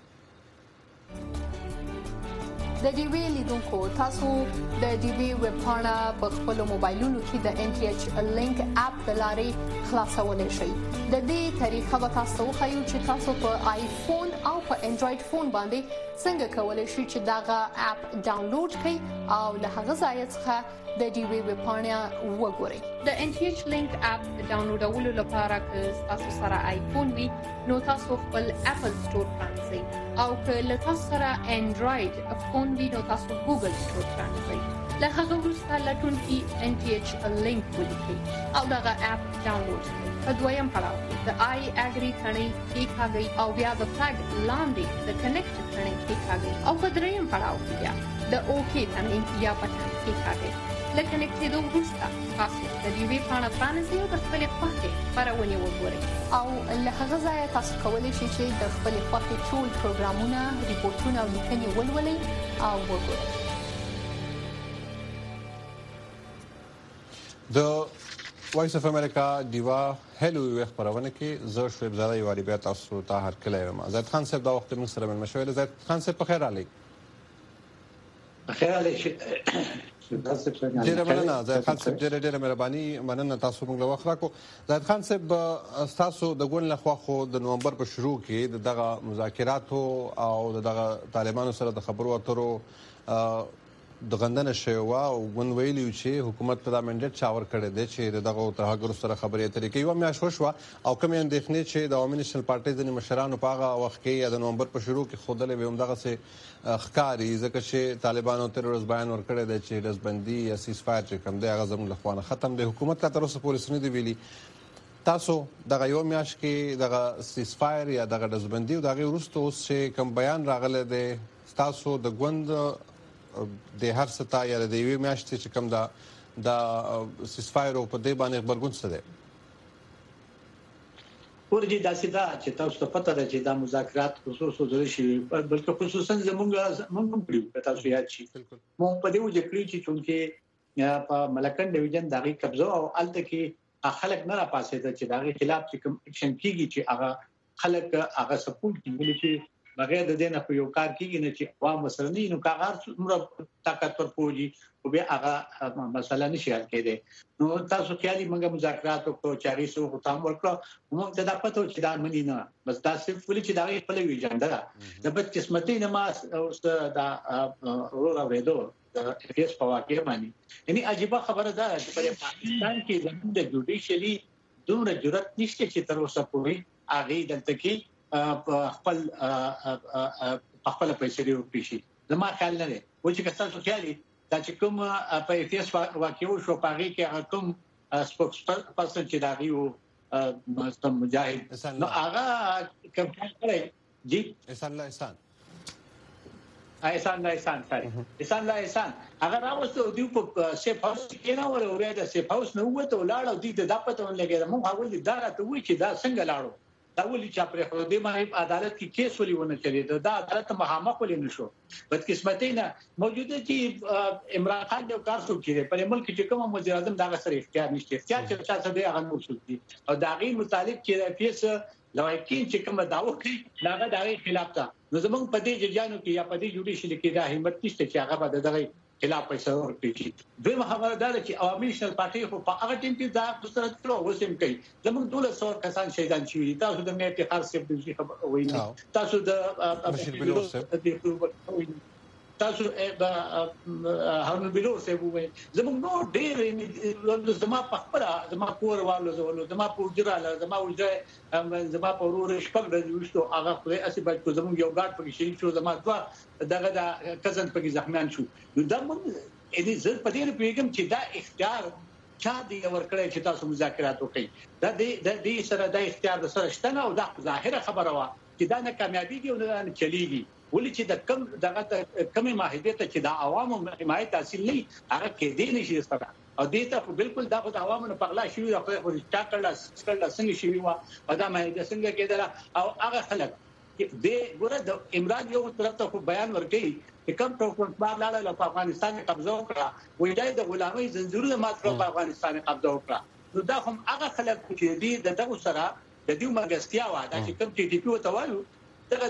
د ډي وی لیدونکو تاسو د ډي وی ویب پاڼه په خپل موبایلونو کې د ان ټي ایچ لینک اپ د لارې خلاصولای شئ. د دې طریقه به تاسو خو چې تاسو په آیفون او په انډراید فون باندې څنګه کولای شئ چې داغه اپ ډاونلوډ کړئ او له هغه ځای څخه د ډي وی ویب پاڼه وګورئ. د ان ټي ایچ لینک اپ ډاونلوډولو لپاره که تاسو سره آیفون وي نو تاسو خپل اپل سٹور پرانځئ او که له تاسو سره انډراید فون وي نو تاسو ګوګل سٹور پرانځئ. له هغه وروسته لټونکي ان ټي ایچ لینک ولیکئ او دغه اپ ډاونلوډ کړئ. په دویم پړاو کې د آی اګری ثنې کېکاږئ او بیا د فلګ لاندې د کنیکټ ثنې کېکاږئ او په دریم پړاو کې بیا د اوکې ثنې یا بټن کېکاږئ. له کنیکټ کېدو وروسته تاسو د دې وی پاڼه پرانیزئ او د خپلې خوښې خپرونې وګورئ او له هغه ځایه تاسو کولی شئ چې د خپلې خوښې ټول پروګرامونه، ریپورتونه او لیکنې ولولئ او وګورئ. د وایس اف امریکا دیوا هلو یو خبرونه کې زه شعیب زاده یو اړ بیا تاسو ته هر کله یم. زید خان صاحب دا وخت موږ سره مشوره. زید خان صاحب په خیر علي. خیر علي ډیره مننه زید خان صاحب. ډیره ډیره مهرباني مننه تاسو موږ له وخت راکو. زید خان صاحب تاسو د ګوند لخوا خو د نومبر په شروع کې دغه مذاکراتو او دغه طالبانو سره د خبرو اترو د غندنه شوی او ګوند ویلی چې حکومت ته دا منډیټ چاور کړی دی چې دغه ترهګرو سره خبرې اترې کوي. یو میاشت وشوه او کومې اندېښنې چې د عوامي نېشنل پارټۍ ځینې مشرانو په هغه وخت کې یا د نومبر په شروع کې ښودلې وې همدغسې ښکاري ځکه چې طالبانو تېره ورځ بیان ورکړی دی چې ډزبندي یا سیز فایر چې کوم دی هغه زموږ له خوا نه ختم دی. حکومت لا تر اوسه پورې څه نه دي ویلي. تاسو دغه یو میاشت کې دغه سیز فایر یا دغه ډزبندي او د هغې وروسته اوس چې کوم بیان راغلی دی ستاسو د ګوند د هر څه ته یا د یوې میاشتې چې کوم دا د سیسفایر په دې باندې خبرګون څه دی؟ ورجی داسې دا چې تاسو ته پته ده چې دا مذاکرات خصوصو ضروري شي بلکې خصوصا زمونږ موږ کړیو تاسو یاد شي موږ په دې وجه کړی چې چونکې په ملکن ډیویژن دغه قبضه او الته کې خلک نه را پاسې ده چې دغه خلاف چې کوم اکشن کیږي چې هغه خلک هغه سپورټ کوي چې بغیر د دې نه په یو کار کېږي نه چې عوام مسله نه نو کاغذ څومره طاقتور پوجي او بیا هغه مسله نشي حل کېدی. نو تاسو خیالي موږ مذاکرات او چاري سو غوښتم ورکړو موږ ته دا پته چې دا منی نه بس دا صرف ولې چې دا خپل ویجنډا ده د بد قسمتي نه ما اوس دا ورو ورېدو د افیس په واقع باندې یعنی عجیب خبره ده چې په پاکستان کې زموږ د جوډیشلي دومره جرأت نشته چې تر اوسه پورې هغه دلته کې خپل خپل پیسې ورکړي شي. زما خیال نه دی و چې تاسو خیالي دا چې کوم په افیس واقعو شو پاږي کې هغه کوم سپوکس پرسن چې دا یو مستم مجاهد نو هغه کوم کړی جی احسان الله احسان احسان الله احسان ساري احسان الله احسان هغه راوستو دی په سیف هاوس کې نه وره ورې دا سیف هاوس نه وته لاړو دي د پته ولګي مو هغه دي دا راته وی چې دا څنګه لاړو دا ولې چې پر خو دې باندې عدالت کې کیس ولونه چلی دا عدالت مخامخ ولې نشو بد قسمتي نه موجوده چې عمران خان د کار څو کړي په ملک کې کوم وزیر اعظم دا سره اختیار نشته اختیار چې چا څه دی هغه نو دي او دا غي متعلق چې پیس لوایکین چې کوم داوا کوي دا د خلاف ده نو زمونږ په دې ججانو کې یا په دې جوډیشل کې دا همت نشته چې هغه به دغه خلاف پیسې ورکړي. دوی خبره ده چې عوامي نېشنل پارټي خو په هغه ټیم کې دا څه کړو وسیم کوي زموږ ټول څور کسان شهیدان شوي تاسو د مې په خاص څه د خبر وایي تاسو د تاسو هارون بلور صاحب وایي زموږ نو ډېر زما په خپل زما کور والو زولو زما په جراله زما وځه زما په ورور شپږ د وشتو هغه خو اسی باید کو زموږ یو ګاډ پکې شي شو زما دوا دغه د کزن پکې زخمیان شو نو دا موږ اې زه په دې پیغام چې دا اختیار چا دی ورکړی چې تاسو مذاکرات وکړي دا د دې سره د اختیار د سره شته او دا ظاهره خبره وا چې دا نه کامیابیږي او نه چلیږي ولې چې د کم دغه کمی معاهده ته چې د عوامو حمایت حاصل نه هغه کې دی نشي سره او دې ته بالکل دا د عوامو په غلا شوی د خو چا کړل څنګه څنګه شوی وا او دا معاهده څنګه کېدله او هغه خلک دې ګوره د عمران یو طرف ته بیان ورکړي چې کوم ټول بار لاله په افغانستان قبضه وکړه وایي د غلامۍ زنجیرونه مات کړ په افغانستان قبضه وکړه نو دا هم هغه خلک چې دې د دغه سره د دې مرګستیا و دا چې کوم ټي ټي پی وته وایو دغه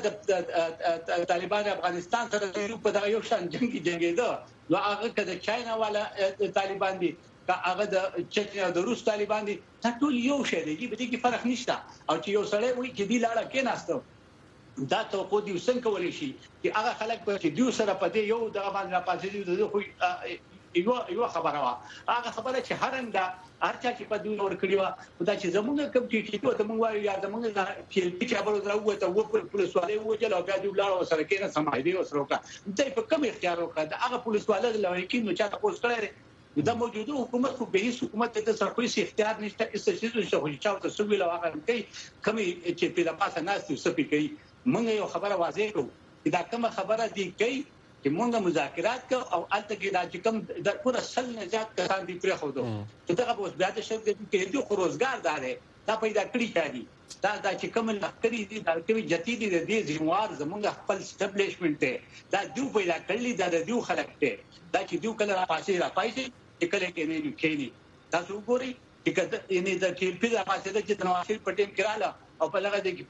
د طالبان افغانستان سره په دغه یو شان جنگي جنگیده نو هغه کده چاینا والا طالبان دي هغه د چچنیا د روس طالبان دي ټول یو شی دی په دې کې فرق نشته او چې یو سړی وایي چې دی لاړه کې ناستو دا توقع دی څنګه کولای شي چې هغه خلک په چې دیو سره په دې یو د باندې راپاتې دي د خو یو یو خبره وا هغه خبره چې هرنګ هرچا چې په دیو ور کړی و دا چې زمونږ کوم چې چې ته مونږ وایو یا زمونږ چې چې خبره دراوته و په پولیس والے و چې لوګا دی لاړ سره کې نه سمایدي وسره وکړه دای په کوم اختیار وکړه هغه پولیس والے لوي کې نو چا تاسو کړی دا موجوده حکومت خو به هیڅ حکومت ته سرپریز اختیار نشته است چې څه خو چا ته سوي لوغه کوي کوم چې په لپاسه ناس سپي کوي مونږ یو خبره واضح کړو دا کومه خبره دی کوي چې مونږ مذاکرات کوو او الته کې دا چې کوم د پوره سل نه زیات کسان دي پرې خو دوه چې دا اوس بیا د شرط کې د روزګار دار دا پیدا کړی چاري دا دا چې کوم لخرې دي دا کوي جتی دي د دې ذمہوار زمونږ خپل اسټابلیشمنت ته دا دیو پیدا کړلی دا د دیو خلک ته دا چې دیو کله را پاسې را پایسي کله کې نه کېني تاسو وګورئ چې کله یعنی د کې په پاسې د چې نواشر پټین کړاله او په لږه د کې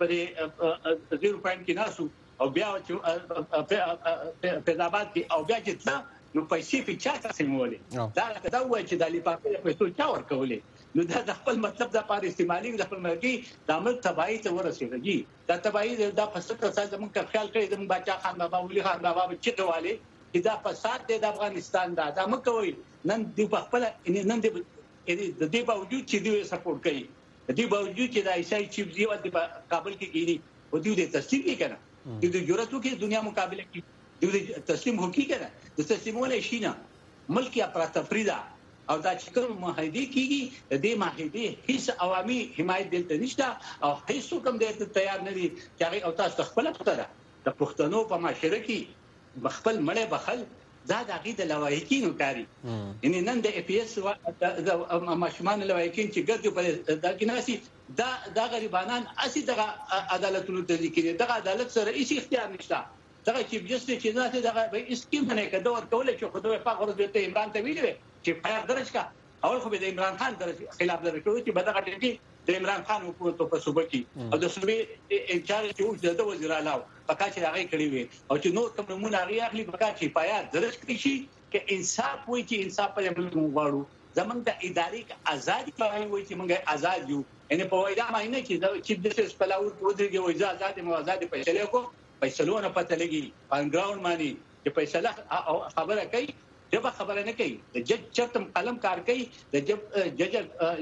په زیرو پوینټ کې ناسو او بیا چې په فیضاباد کې او بیا چې نو پیسې په چا تسلیمولې دا دا وایي چې د لیپاکې پیسې چا ورکولې نو دا د خپل مطلب د پاره استعمالي د خپل مرګي د عمل تباہي ته ورسېږي دا تباہي د فساد سره زموږ کا خیال کړی د بچا خان بابا ولي خان بابا چې غواړي چې دا فساد د افغانستان دا د مکوي نن دی په خپل نن دی د دې باوجود چې دوی سپورټ کوي د دې باوجود چې د ایسای چیف دی او د کابل کې کېږي او دوی د تسلیم کې کنه د جرأت کې دنیا مقابله کې دوی تسلیم هوکي کنه د تسلیمولې شي نه ملک یا پراتفریدا او دا چې کوم معاهده کیږي د دې معاهده هیڅ عوامي حمایت دلته نشته او هیڅ کوم دې تیار نه دي چې او تاسو خپل پته ده د پښتنو په معاشره کې خپل مړې بخل دا د عقیده لوایکینو کاری یعنی نن د اف پی اس د ماشومان لوایکین چې ګرځي په د کیناسي دا د غریبانان اسی د عدالتونو ته لیکي د عدالت سره هیڅ اختیار نشته دا چې بجسته چې نه دا به اسکیم نه کده ور کول چې خو دوی په غوړ د عمران ته ویلي چې پای درج کا اول خو د عمران خان درج خلاف لري چې بدغه ټکی د عمران خان حکومت په صوبه کې او د صوبې انچارج چې د وزیر اعلی پکا چې هغه کړی وي او چې نور کوم نمونه هغه اخلي پکا چې پایا درج کړی شي چې انصاف وي چې انصاف په موږ غواړو زمونږ د ادارې ازادي په وي چې موږ آزاد یو ان په وایدا معنی چې د چیف جسټس پلاور ودرېږي وایي آزاد مو آزاد فیصله کو فیصلو نه پته لګي پان ګراوند معنی چې فیصله خبره کوي جب خبره نه کوي د جج چرتم قلم کار کوي د جج جج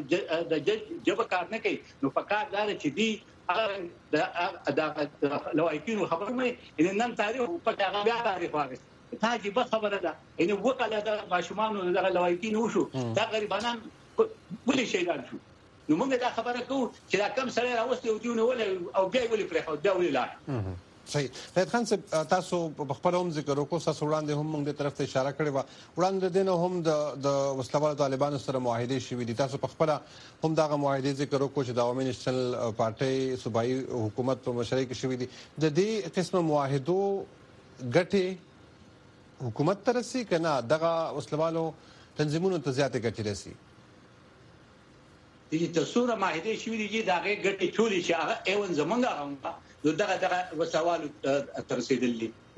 د جج جب کار نه کوي نو پکار دار چې دی هغه د لوایکینو خبره مې ان نن تاریخ په هغه بیا تاریخ واغس دا چې به خبره ده ان وکاله د ماشومان د لوایکینو شو دا غریبانان ولې شهیدان شو نو موږ دا خبره کوو چې دا کم سره راوستي او دیونه ول او بیا ولې پرې خو دا ولې لا صحیح فیض خان صاحب تاسو په خپل هم ذکر وکړو تاسو وړاندې هم موږ د طرف ته اشاره کړې و وړاندې دینه هم د د وسلوال طالبانو سره معاهده شوې دي تاسو په خپل هم دغه معاهده ذکر وکړو چې د عوامي نېشنل پارټي صوبایي حکومت په مشرۍ کې شوې دي د دې قسمه معاهدو ګټه حکومت ته رسي کنه دغه وسلوالو تنظیمونو ته زیاتې ګټه رسي دي تصوره معاهده شوې دي دا غي ګټه چولې چې هغه ایون زمونږه نو دغه دغه وسوالو ترسیدلې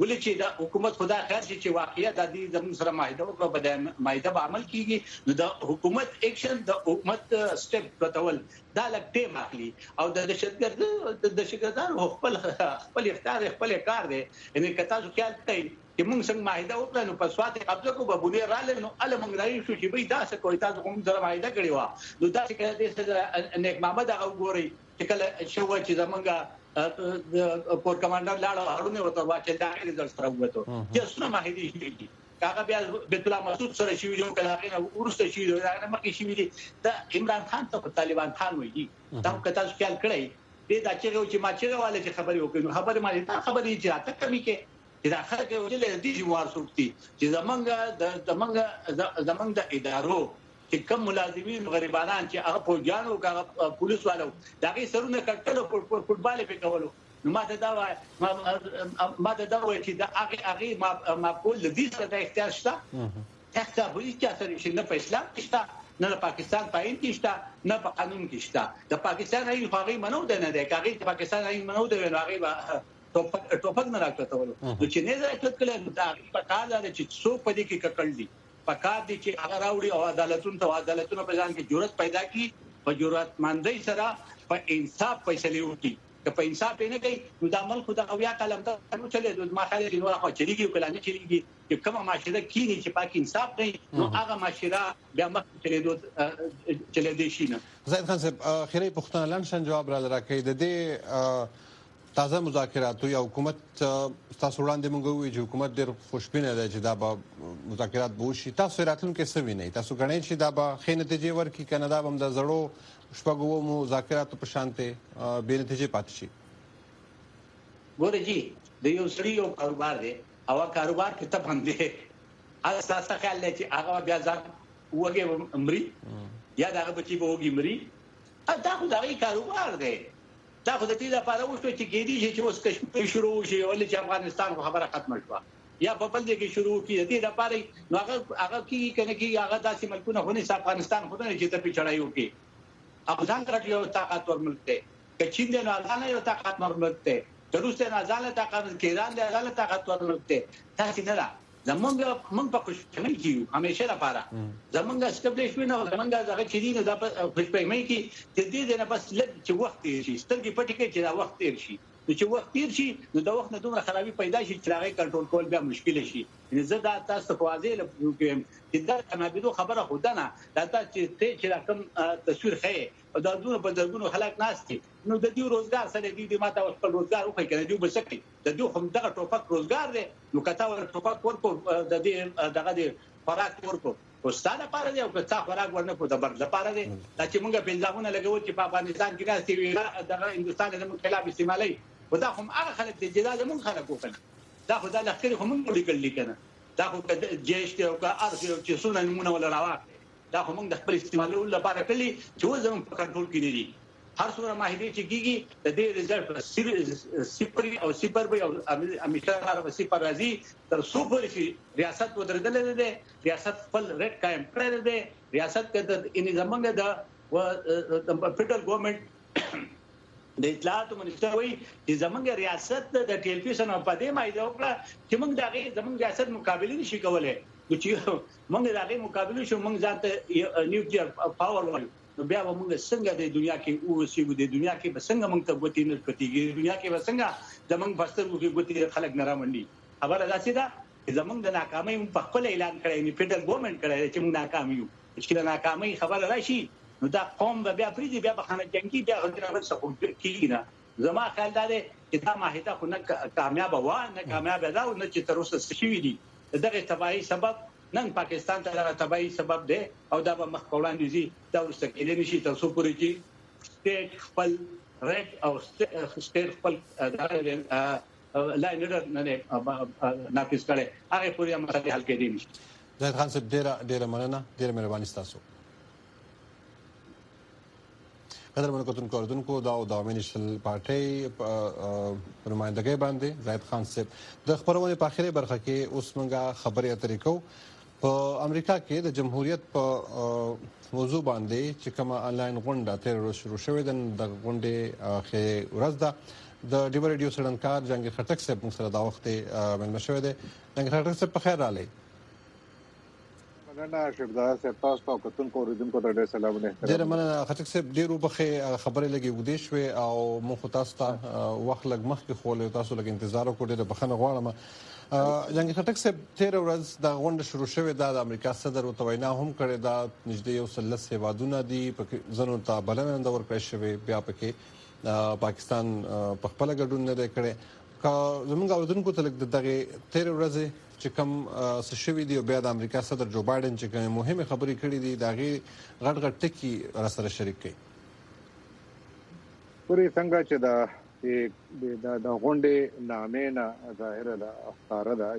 ولې چې د حکومت خدا خیر شي چې واقعیا د دې زموږ سره معاهده وکړه په معاهده به عمل کیږي نو د حکومت اکشن د حکومت سټپ کتول دا لکه ټیم اخلي او د دهشتګرد د دهشتګردانو خپل خپل اختیار خپل کار دی ان کتا څو خیال کوي چې موږ څنګه معاهده وکړه نو په سواد قبضه کو به بونیر رال نو ال موږ راي شو چې به دا څه کوي تاسو کوم سره معاهده کړی و نو دا چې کله دې نیک محمد هغه ګوري چې کله شو چې زمونږه کور کمانډر لاړو هارونه ورته واچل دا غیر در سره وته چې څونه معاهده شي هغه بیا بیت الله مسعود سره شي ویلو کله هغه ورسته شي دا مکه شي ویلي دا عمران خان ته طالبان خان وایي دا کته څه خیال کړی دې دا چې چې ما چې والے چې خبرې وکړي خبرې ما دې خبرې چې راته کمی کې دا خلک یې ولې دې جوار سوکتي چې زمونږ د زمونږ زمونږ د ادارو چې کوم ملازمین غریبانان چې هغه فوجانو هغه پولیس والو دا غي سرونه کټلو فوټبال په کولو نو ما ته دا وای ما ته دا وای چې دا هغه هغه ما ما کول د دې سره د اختیار شته اختیار وایي چې سره شي نه په اسلام کې شته نه پاکستان پاین کې شته نه په قانون کې شته د پاکستان هغه هغه منو ده نه ده هغه د پاکستان هغه منو ده نو هغه ټوپک ټوپک نه راکړته ولو نو چې نه راکړت کله دا په کار ده چې څو پدې کې ککړ دي پکار دي چې هغه راوړي او عدالتونو ته عدالتونو په ځان کې جرأت پیدا کړي په جرأت مندۍ سره په انصاف فیصله وکړي که په انصاف نه کوي نو د عمل خو د اویا کلم ته نو چلے د ما خاله دی نو خو چلیږي کله نه چلیږي چې کومه معاشره کینی چې پاک انصاف نه نو هغه معاشره بیا مخ چلے دوه چلے دی شي نه زید خان صاحب خیره پښتون لنشن جواب را لراکې د دې تازه مذاکرات یا حکومت تاسو وړاندې موږ وی چې حکومت ډېر خوشبینه ده چې دا به مذاکرات به وشي تاسو راتلونکي څه وینئ تاسو غواړئ چې دا به ښه نتیجې ورکړي کنه دا به د زړو شپږو مذاکراتو په شانته بې نتیجې پاتې شي ګورجی د یو سړي یو کاروبار دی او کاروبار کې ته باندې هغه تاسو خیال لري چې هغه بیا ځان وګي مري یا دا بچي به وګي مري دا خو دا کاروبار دی دا خو د دې لپاره وشو چې کېدی چې اوس کشمیر شروع شي ولې چې افغانستان خبره ختم شوه یا په بل ځای کې شروع کیږي د دې لپاره نو هغه هغه کې کنه کې هغه داسې ملکونه خو نه افغانستان خو نه چې ته پیچړای وکي افغان راځي یو طاقت ورملته چې چین د نه یو طاقت ورملته د روس نه ځاله طاقت کې ایران د ځاله طاقت ورملته تاسو نه را زمونږ موږ په خوشبینۍ کیو همیشه لپاره زمونږ اسټابلیشمنت او زمونږ هغه چې دي د خوشبینۍ کې چې دې نه بس لږ چې وخت شي سترګې پټې کې چې دا وخت تیر شي نو چې وخت تیر شي نو د وخت نه دومره خرابي پیدا شي چې هغه کنټرول کول بیا مشکل شي ان زه دا تاسو ته واضح لکم چې دا کمابیدو خبره خودنه دا چې ته چې کوم تصویر خې او دا دونه په درګونو خلک ناشتي نو د دې روزګار سره دې دې ماته خپل روزګار وکړي کنه دې بسکي د دې هم دغه ټوپک روزګار دی نو کته ور ټوپک ورکو د دې دغه دې خوراک ورکو وستانه پاره دی او که تا خوراک ورنکو د بر لپاره دی چې موږ بنځامونه لګو چې په افغانستان کې راځي وی دغه هندستان د مخالف استعمالي ودا هم هغه خلک د جدال موږ خلک وکړي دا خو د لخر هم موږ لیکل کنه دا خو د جېش ته او که ارث چې سونه نمونه ولا راوړي دا هم د خپل استعمالولو لپاره کلی چې زموږ په کنټرول کې دي هر څومره ماهیده چې کیږي د دې رزلټ صفر او صفر به او امریکا غره صفر راځي تر څو پورې چې ریاست ودرېدل دي ریاست خپل ریټ قائم کړی دی ریاست کې د ان زمونږ د فدرال ګورنمنت د اطلاعات منسټر وی چې زمونږ ریاست د ټلویزیون په دې مایده وکړه چې موږ دغه زمونږ ریاست مقابله نشي کولای چې موږ دغه مقابله شو موږ ځانته نیوکلیر پاور وایو نو بیا موږ څنګه د دنیا کې او سی د دنیا کې به څنګه موږ ته غوتی نه کتیږي دنیا کې به څنګه زمونږ بستر کې غوتی خلک نه راوړي خبره ده چې دا زمونږ د ناکامۍ په خپل اعلان کړی نه فدرال ګورنمنت کړی چې موږ ناکام یو چې د ناکامۍ خبره راشي نو دا قوم بیا پریدي بیا بخانه جنگي بیا غوډه څه کیږي نه زما خیال دا دی چې دا ماهیته خو نه کامیاب و نه کامیاب ده او نه چې تر اوسه شوی دي دغه تبعی سبب نن پاکستان ته دغه تبعی سبب دی او دا به مخ وړاندې دي دا ورسته کېدلی نشي تر څو پورې چې سټیټ خپل ریټ او سټیټ خپل لاینر نه نافذ کړي هغه پورې مسله حل کېدی نشي زید خان صاحب ډیره ډیره مننه ډیره مهرباني تاسو قدر منو کوتن کوردونکو دا او د عوامي نېشنل پارټي په نمائندګۍ باندې زید خان صاحب د خبرونه په اخیری برخه کې اوس موږ خبرې اترې کوو په امریکا کې د جمهوریت په موضوع باندې چې کومه انلاین غونډه تیر ورځ شروع شوې ده د غونډې اخیری ورځ ده د ډیو ریډیو سړنکار جنگي خټک صاحب موږ سره دا وخت ملمه شوی دی. جنگي خټک صاحب په خیر راغلی. مننه شهبزاده صاحب، تاسو ته کتونکو اوریدونکو ته ډېر سلامونه. ډېر مننه خټک صاحب، ډېر وبخښئ خبرې لږې اوږدې شوې او موږ تاسو ته وخت لږ مخکې ښوولی، تاسو لږ انتظار وکړو، ډېره بښنه غواړم. جنګي خټک صاحب، تېره ورځ د غونډه شروع شوې ده، د امریکا صدر ورته وینا هم کړې ده، نږدې یو سل لس هېوادونه دي، پکې ځینو ته بلنه نه ده ورکړې شوې، بیا پکې پاکستان په خپله ګډون نه دی کړی. که زموږ اورېدونکو ته لږ د دغې تېرې ورځې چې کوم څه شوي دي او بیا د امریکا صدر جو بایډن چې کومې مهمې خبرې کړې دي د هغې غټ غټ ټکي راسره شریک کړي. پورې څنګه چې د د غونډې نامې نه ظاهره ده، ښکاره ده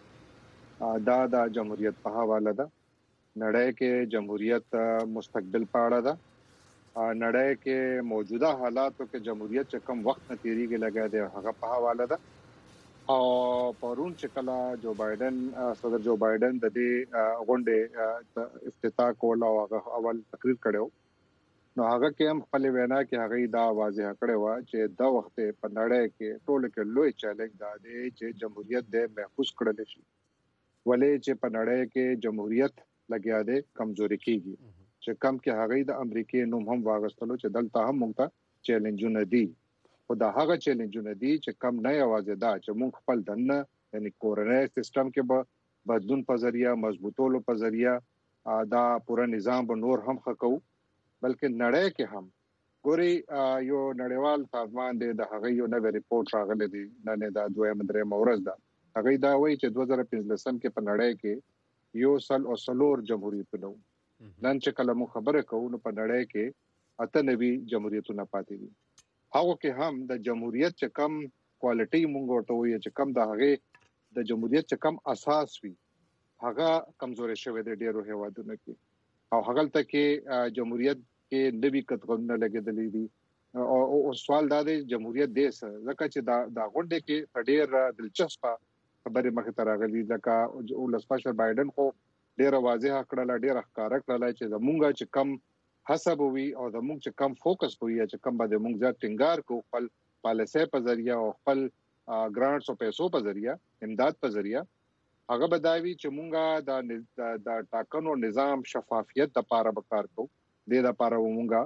چې دا د جمهوریت په حواله ده، نړۍ کې جمهوریت مستقبل په اړه ده، نړۍ کې موجوده حالاتو کې جمهوریت چې کم وخت نه تیریږي لګا دی هغه په حواله ده. او پرون چې کله جو بایډن صدر جو بایډن د دې غونډې افتتاح کول او هغه اول تقریر کړو، نو هغه کې هم خپل وینا کې هغه دا واضح کړو چې دا وخت په نړۍ کې ټول کې لوی چیلنج دا دی چې جمهوریت د محفوظ کړل شي، ولې چې په نړۍ کې جمهوریت لګیا دی کمزوري کیږي، چې کم کې هغه د امریکای نوم هم واغستلو چې دلته هم موږ ته چیلنجونه دي. خو دا هغه چیلنجونه دي چې کم نه یوازې دا چې موږ خپل دنه یعنی کورنۍ سیستم کې به بدلون په ذریعہ مضبوطولو په ذریعہ دا پورا نظام به نور هم خکو، بلکې نړۍ کې هم ګوري یو نړیوال سازمان دی د هغه یو نوې ریپورت راغلی دی نن دا دویم درې مورز ده، هغه دا وایي چې دوه زره پنځلسم کې په نړۍ کې یو سل او سلور جمهوریتونه نن چې کله مو خبره کوو نو په نړۍ کې اته نوي جمهوریتونه پاتې دي. هغه کې هم د جمهوریت چې کم کوالټي مونږ ورته وایي چې کم د هغه د جمهوریت چې کم اساس وي هغه کمزوري شوی دی ډیرو هیوادونو کې، او هغه ته کې جمهوریت کې نوي کتغونه لګیدلې دي. او سوال دا دی جمهوریت دیس ځکه چې دا د غونډې کې ډېر دلچسپه خبره مخه تر راغلي، ځکه ولس مشر بایډن خو ډیره واضح کړل، ډیره ښکارا کړل چې زمونږ چې کم حساب وي او زمونږ چې کم فوکس وي چې کم باندې مونږ ځات ټینګار کو خپل پالیسي په ذریعہ او خپل ګرانټس او پیسو په ذریعہ امداد په ذریعہ هغه بداوی چې مونږه د د ټاکنو نظام شفافیت د لپاره وکړ کو د لپاره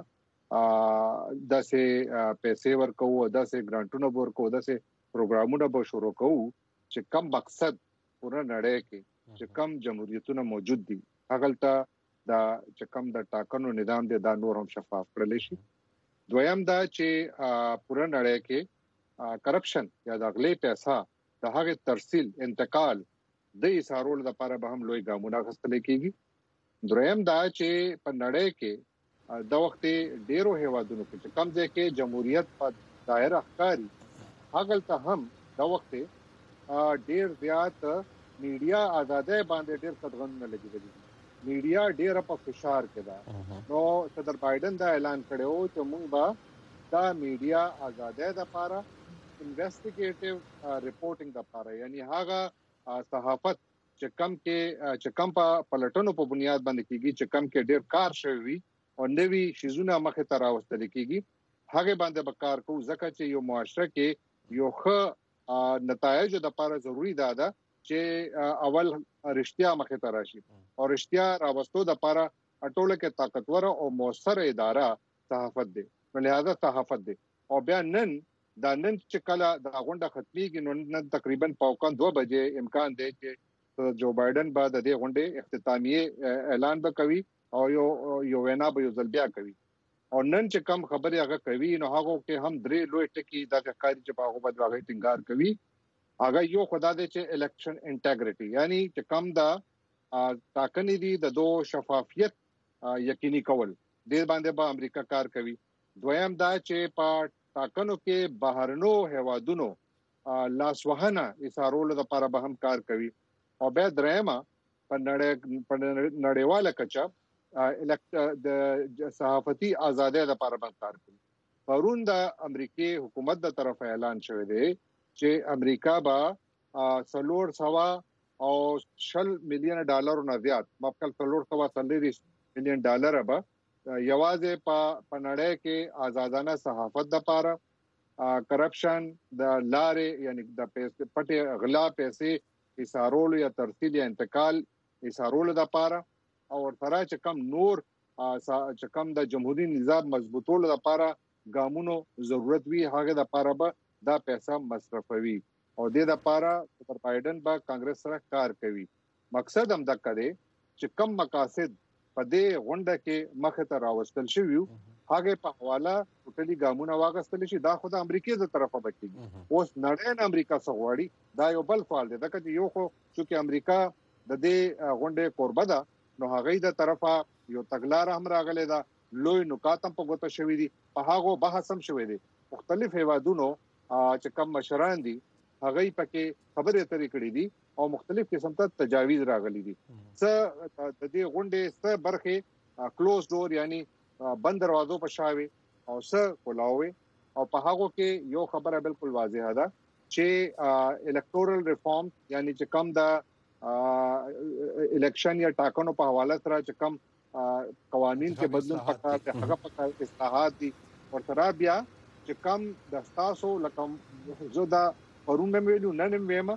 مونږه د سه پیسې ورکو او د سه ګرانټونو ورکو د سه پروګرامونه به شروع کوو چې کم مقصد پوره نړۍ کې چې کم جمهوریتونه موجود دي هغه ته دا چې کم د ټاکنو نظام دی دا نور هم شفاف کړل شي. دویم دا چې پوره نړۍ کې کرپشن یا د غلې پیسې د هغه ترسیل انتقال د ایثارول لپاره به هم لوی ګامونه اخیستل کیږي. دریم دا چې په نړۍ کې د وخت ډیرو هیوادونو کې چې کم ځای کې جمهوریت په دایره ښکاری هغه ته هم د وخت ډیر زیات میډیا آزادۍ باندې ډیر قدغن لګیدلی، میډیا ډیر په فشار کې ده. نو صدر بایډن دا اعلان کړو چې موږ به دا میډیا آزادۍ لپاره انویسټیګیټیو ریپورټینګ لپاره یعنی هغه صحافت چې کم کې چې کم په پلټنو په بنیاد باندې کیږي چې کم کې ډیر کار شوی او نوي شیزونه مخه ته راوستل کیږي هغه باندې به کار کوو، ځکه چې یو معاشره کې یو ښه نتایج د لپاره ضروری ده چې اول رښتیا مخه ته راشي او رښتیا راوستو د لپاره اټوله کې طاقتور او موثر اداره صحافت دی، لہذا صحافت دی. او بیا نن دا نن چې کله د غونډه ختميږي نو نن تقریبا پاوکان دوه بجې امکان دی چې جو بایډن بعد د غونډې اختتامیه اعلان وکوي او یو یو وینا به یو ځل بیا کوي. او نن چې کم خبره هغه کوي نو هغه کې هم درې لوی ټکي د ښکاری چې په هغه باندې هغه ټینګار کوي. هغه یو خدای دې چې الیکشن انټیګریټي یعنی چې کم دا ټاکنې دي د دو شفافیت یقیني کول د باندې به امریکا کار کوي. دویم دا چې په ټاکنو کې بهرنو هوادونو لاسوهنه ایثارول لپاره به هم کار کوي. او بیا درېما په نړۍ په نړیواله کچه د صحافتي ازادۍ لپاره به کار کوي. پرون د امریکای حکومت د طرف اعلان شوی دی چې امریکا با سلور سوا او شل میلیون ډالر نه زیات مخکل سلور سوا سلریس میلیون ډالر به یوازې په نړۍ کې آزادانه صحافت لپاره کرپشن د لارې یعنی د پیسې پټه غلا پیسې ایثارولو یا ترسیل یا انتقال ایثارولو د پاره او ورته چې کم نور چې کم د جمهوریت نظام مضبوطولو د پاره ګامونو ضرورت وی هغه د پاره به دا پیسې مصرفوي او د د پاره پر بایدن با کانګرس سره کار کوي. مقصد هم د کړي چې کم مقاصد په دې غونډه کې مخه ته راوستل شوی هغه په حواله ټولي ګامونه واغستل شي دا خو د امریکای ز طرفه بچي اوس نړۍ نه امریکا سغواړي دا یو بل فعال دی دا چې یو خو چې امریکا د دې غونډې قربه ده نو هغه د طرفه یو تګلار هم راغلی دا لوی نکات هم په ګوته شوی دي په هغه بحث هم شوی دي مختلف هیوادونو چې کم مشران دي هغه پکې خبرې اترې کړې دي او مختلف قسم ته تجاویز راغلي دي څه د دې غونډې څه برخه کلوز ډور یعنی بند دروازو په شاوي او څه کولاوي او په هغه کې یو خبره بالکل واضحه ده چې الکټورل ریفارم یعنی چې کم د الیکشن یا ټاکنو په حواله سره چې کم قوانين کې بدلون پکار دي هغه په اصلاحات دي او تر بیا چې کم د تاسو لکم زودا پرونه ویلو نن ویم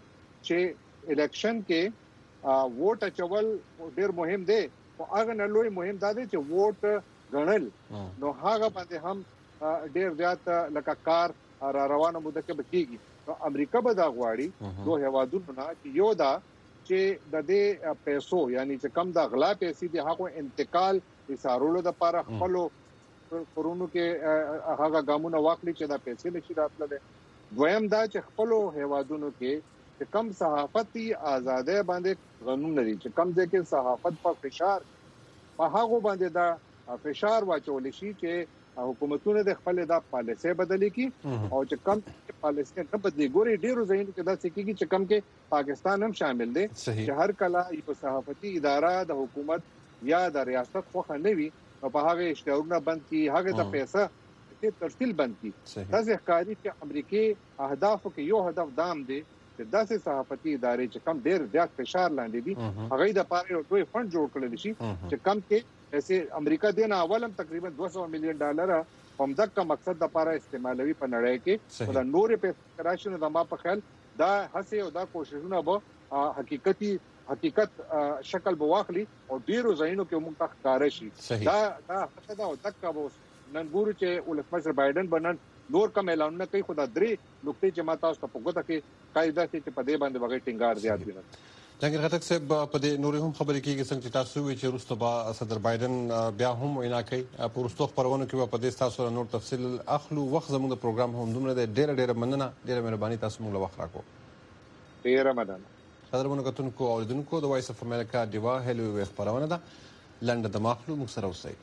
چې الیکشن کې ووټ اچول ډیر مهم دی او هغه نه لوی مهم دا دی چې ووټ غنل نو هغه باندې هم ډیر زیات لکه کار را روانه مده کې بکیږي نو امریکا به دا غواړي دوه هوادونو نه چې یو دا چې د دې پیسو یعنی چې کم د غلا پیسې دي هغه انتقال ایثارولو د لپاره خپل قرونو کې هغه ګامونه واخلي چې دا پیسې نشي راتلل دویم دا چې خپل هوادونو کې چې کم صحافتي آزادۍ باندې قانون لري چې کم ځکه صحافت په فشار په هغه باندې دا فشار واچول شي چې حکومتونه د خپل د پالیسي بدلي کی او چې کم پالیسي نه بدلي ګوري ډیرو ځایونو کې دا سکیږي چې کم کې پاکستان هم شامل دی چې هر کله یو صحافتي اداره د حکومت یا د ریاست خوخه نه وي او په هغه اشتراکونه بند کی هغه د پیسې چې ترسیل بند کی دا ځکه چې امریکای اهدافو کې یو هدف دام دی چې داسې صحافتي ادارې چې کم ډیر زیات فشار لاندې دي هغه د پاره یو دوی فند جوړ کړل شي چې کم کې ایسے امریکا دین اولم تقریبا دو سو میلیون ډالر هم دغه مقصد د لپاره استعمالوي په نړۍ کې دا نورې پیسې راشنه د ما په خیال دا هڅه او دا کوششونه به حقیقتي حقیقت شکل بواخلي او ډیرو ځایونو کې موږ ته ښکار شي دا دا هڅه دا دغه به نن ګورو چې ولسمشر بایدن بنن نور کوم اعلانونه کوي خو دا درې نقطې چې ماته اوس په ګوته کې قاعده چې په دې باندې وغه ټینګار زیات دي جنګ غټک صاحب په دې نورې هم خبرې کېږي څنګه چې تاسو وی چې روسته با صدر بایدن بیا هم وینا کوي په روسته خبرونه کې په دې تاسو نور تفصیل اخلو وخت زموږ د پروګرام هم دومره ډېر ډېر مننه ډېر مهرباني تاسو موږ وخت راکو ډېر مننه قدرمنو کتونکو او لیدونکو د وایس اف امریکا دیوا هلو وی خبرونه ده لنډه د ماخلو موږ سره اوسئ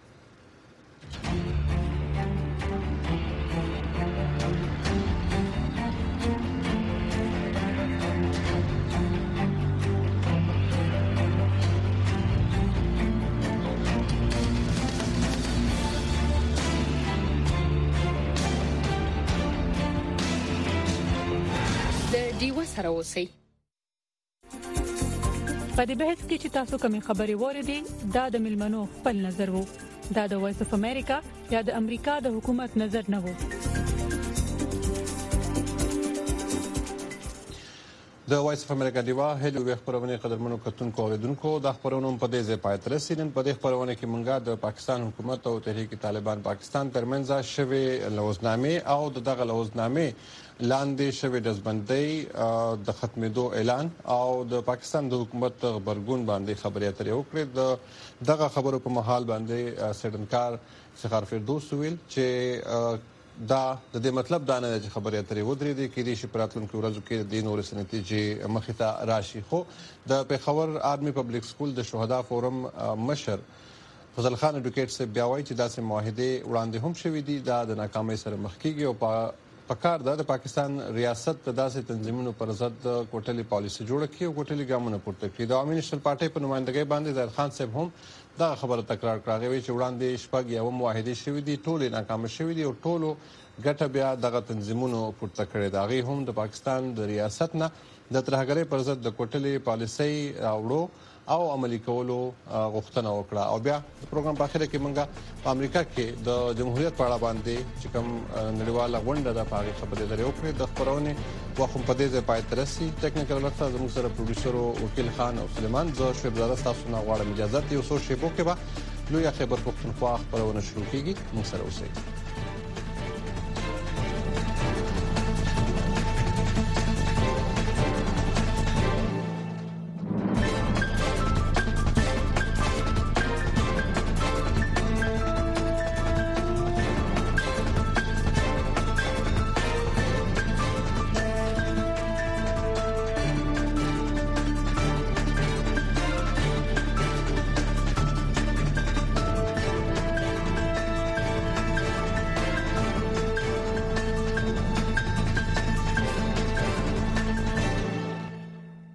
سره اوسئ په دې بحث کې چې تاسو کومې خبرې وریدي دا د ملمنو خپل نظر وو دا د وایس اف امریکا یا د امریکا د حکومت نظر نه وو د وایس اف امریکا دیوا هلو وی خبرونه قدرمنو کتونکو او لیدونکو د خبرونو په دې ځای پای تر رسیدل په دې خبرونه کې مونږه د پاکستان حکومت او تحریک طالبان پاکستان ترمنځ شوی لوزنامه او دغه لوزنامه لاندې شوی دزبندۍ د ختمېدو اعلان او د پاکستان د حکومت خبرګون باندې خبرې اترې وکړې د دغه خبرو په محل باندې سیډنکار سخر فردوس ویل چې دا د دې مطلب دا نه چې خبرې اترې ودرې دي کې دې شپراتونکو ورځو کې د نور سنتیجې مخې ته راشي خو د پیښور آرمي پبلک سکول د شهدا فورم مشر فضل خان اډوکیټ سے بیا وایي چې داسې معاهده وړاندې هم شوې دي دا د ناکامۍ سره مخ کیږي او په پکار ده د پاکستان ریاست د داسې تنظیمونو پر ضد کوټلي پالیسي جوړه کړي او کوټلي ګامونه پورته کړي د عوامي نېشنل پارټي په نمائندګۍ باندې زاهد خان صاحب هم دا خبره تکرار کړې چې وړاندې شپږ یو معاهده شوې دي ټولې ناکام شوې دي او ټولو ګټه بیا دغه تنظیمونو پورته کړي دا غي هم د پاکستان د ریاست نه د ترهګرۍ پر ضد د کوټلي پالیسي راوړو او عملي کولو غوښتنه وکړه. او بیا د پروګرام په اخر کې موږ په امریکا کې د جمهوریت په اړه باندې چې کوم نړیواله غونډه د پاغي خبرې درې وکړې د خبرونه وخت په دې ځای پای ترسي. ټیکنیکل ورته زموږ سره پروډوسر وکیل خان او سلیمان زو شعیب زاده تاسو نه غواړم اجازه ته یو څو شی بوکه با لوی خبر پښتونخوا خبرونه شروع کیږي. موږ سره اوسئ.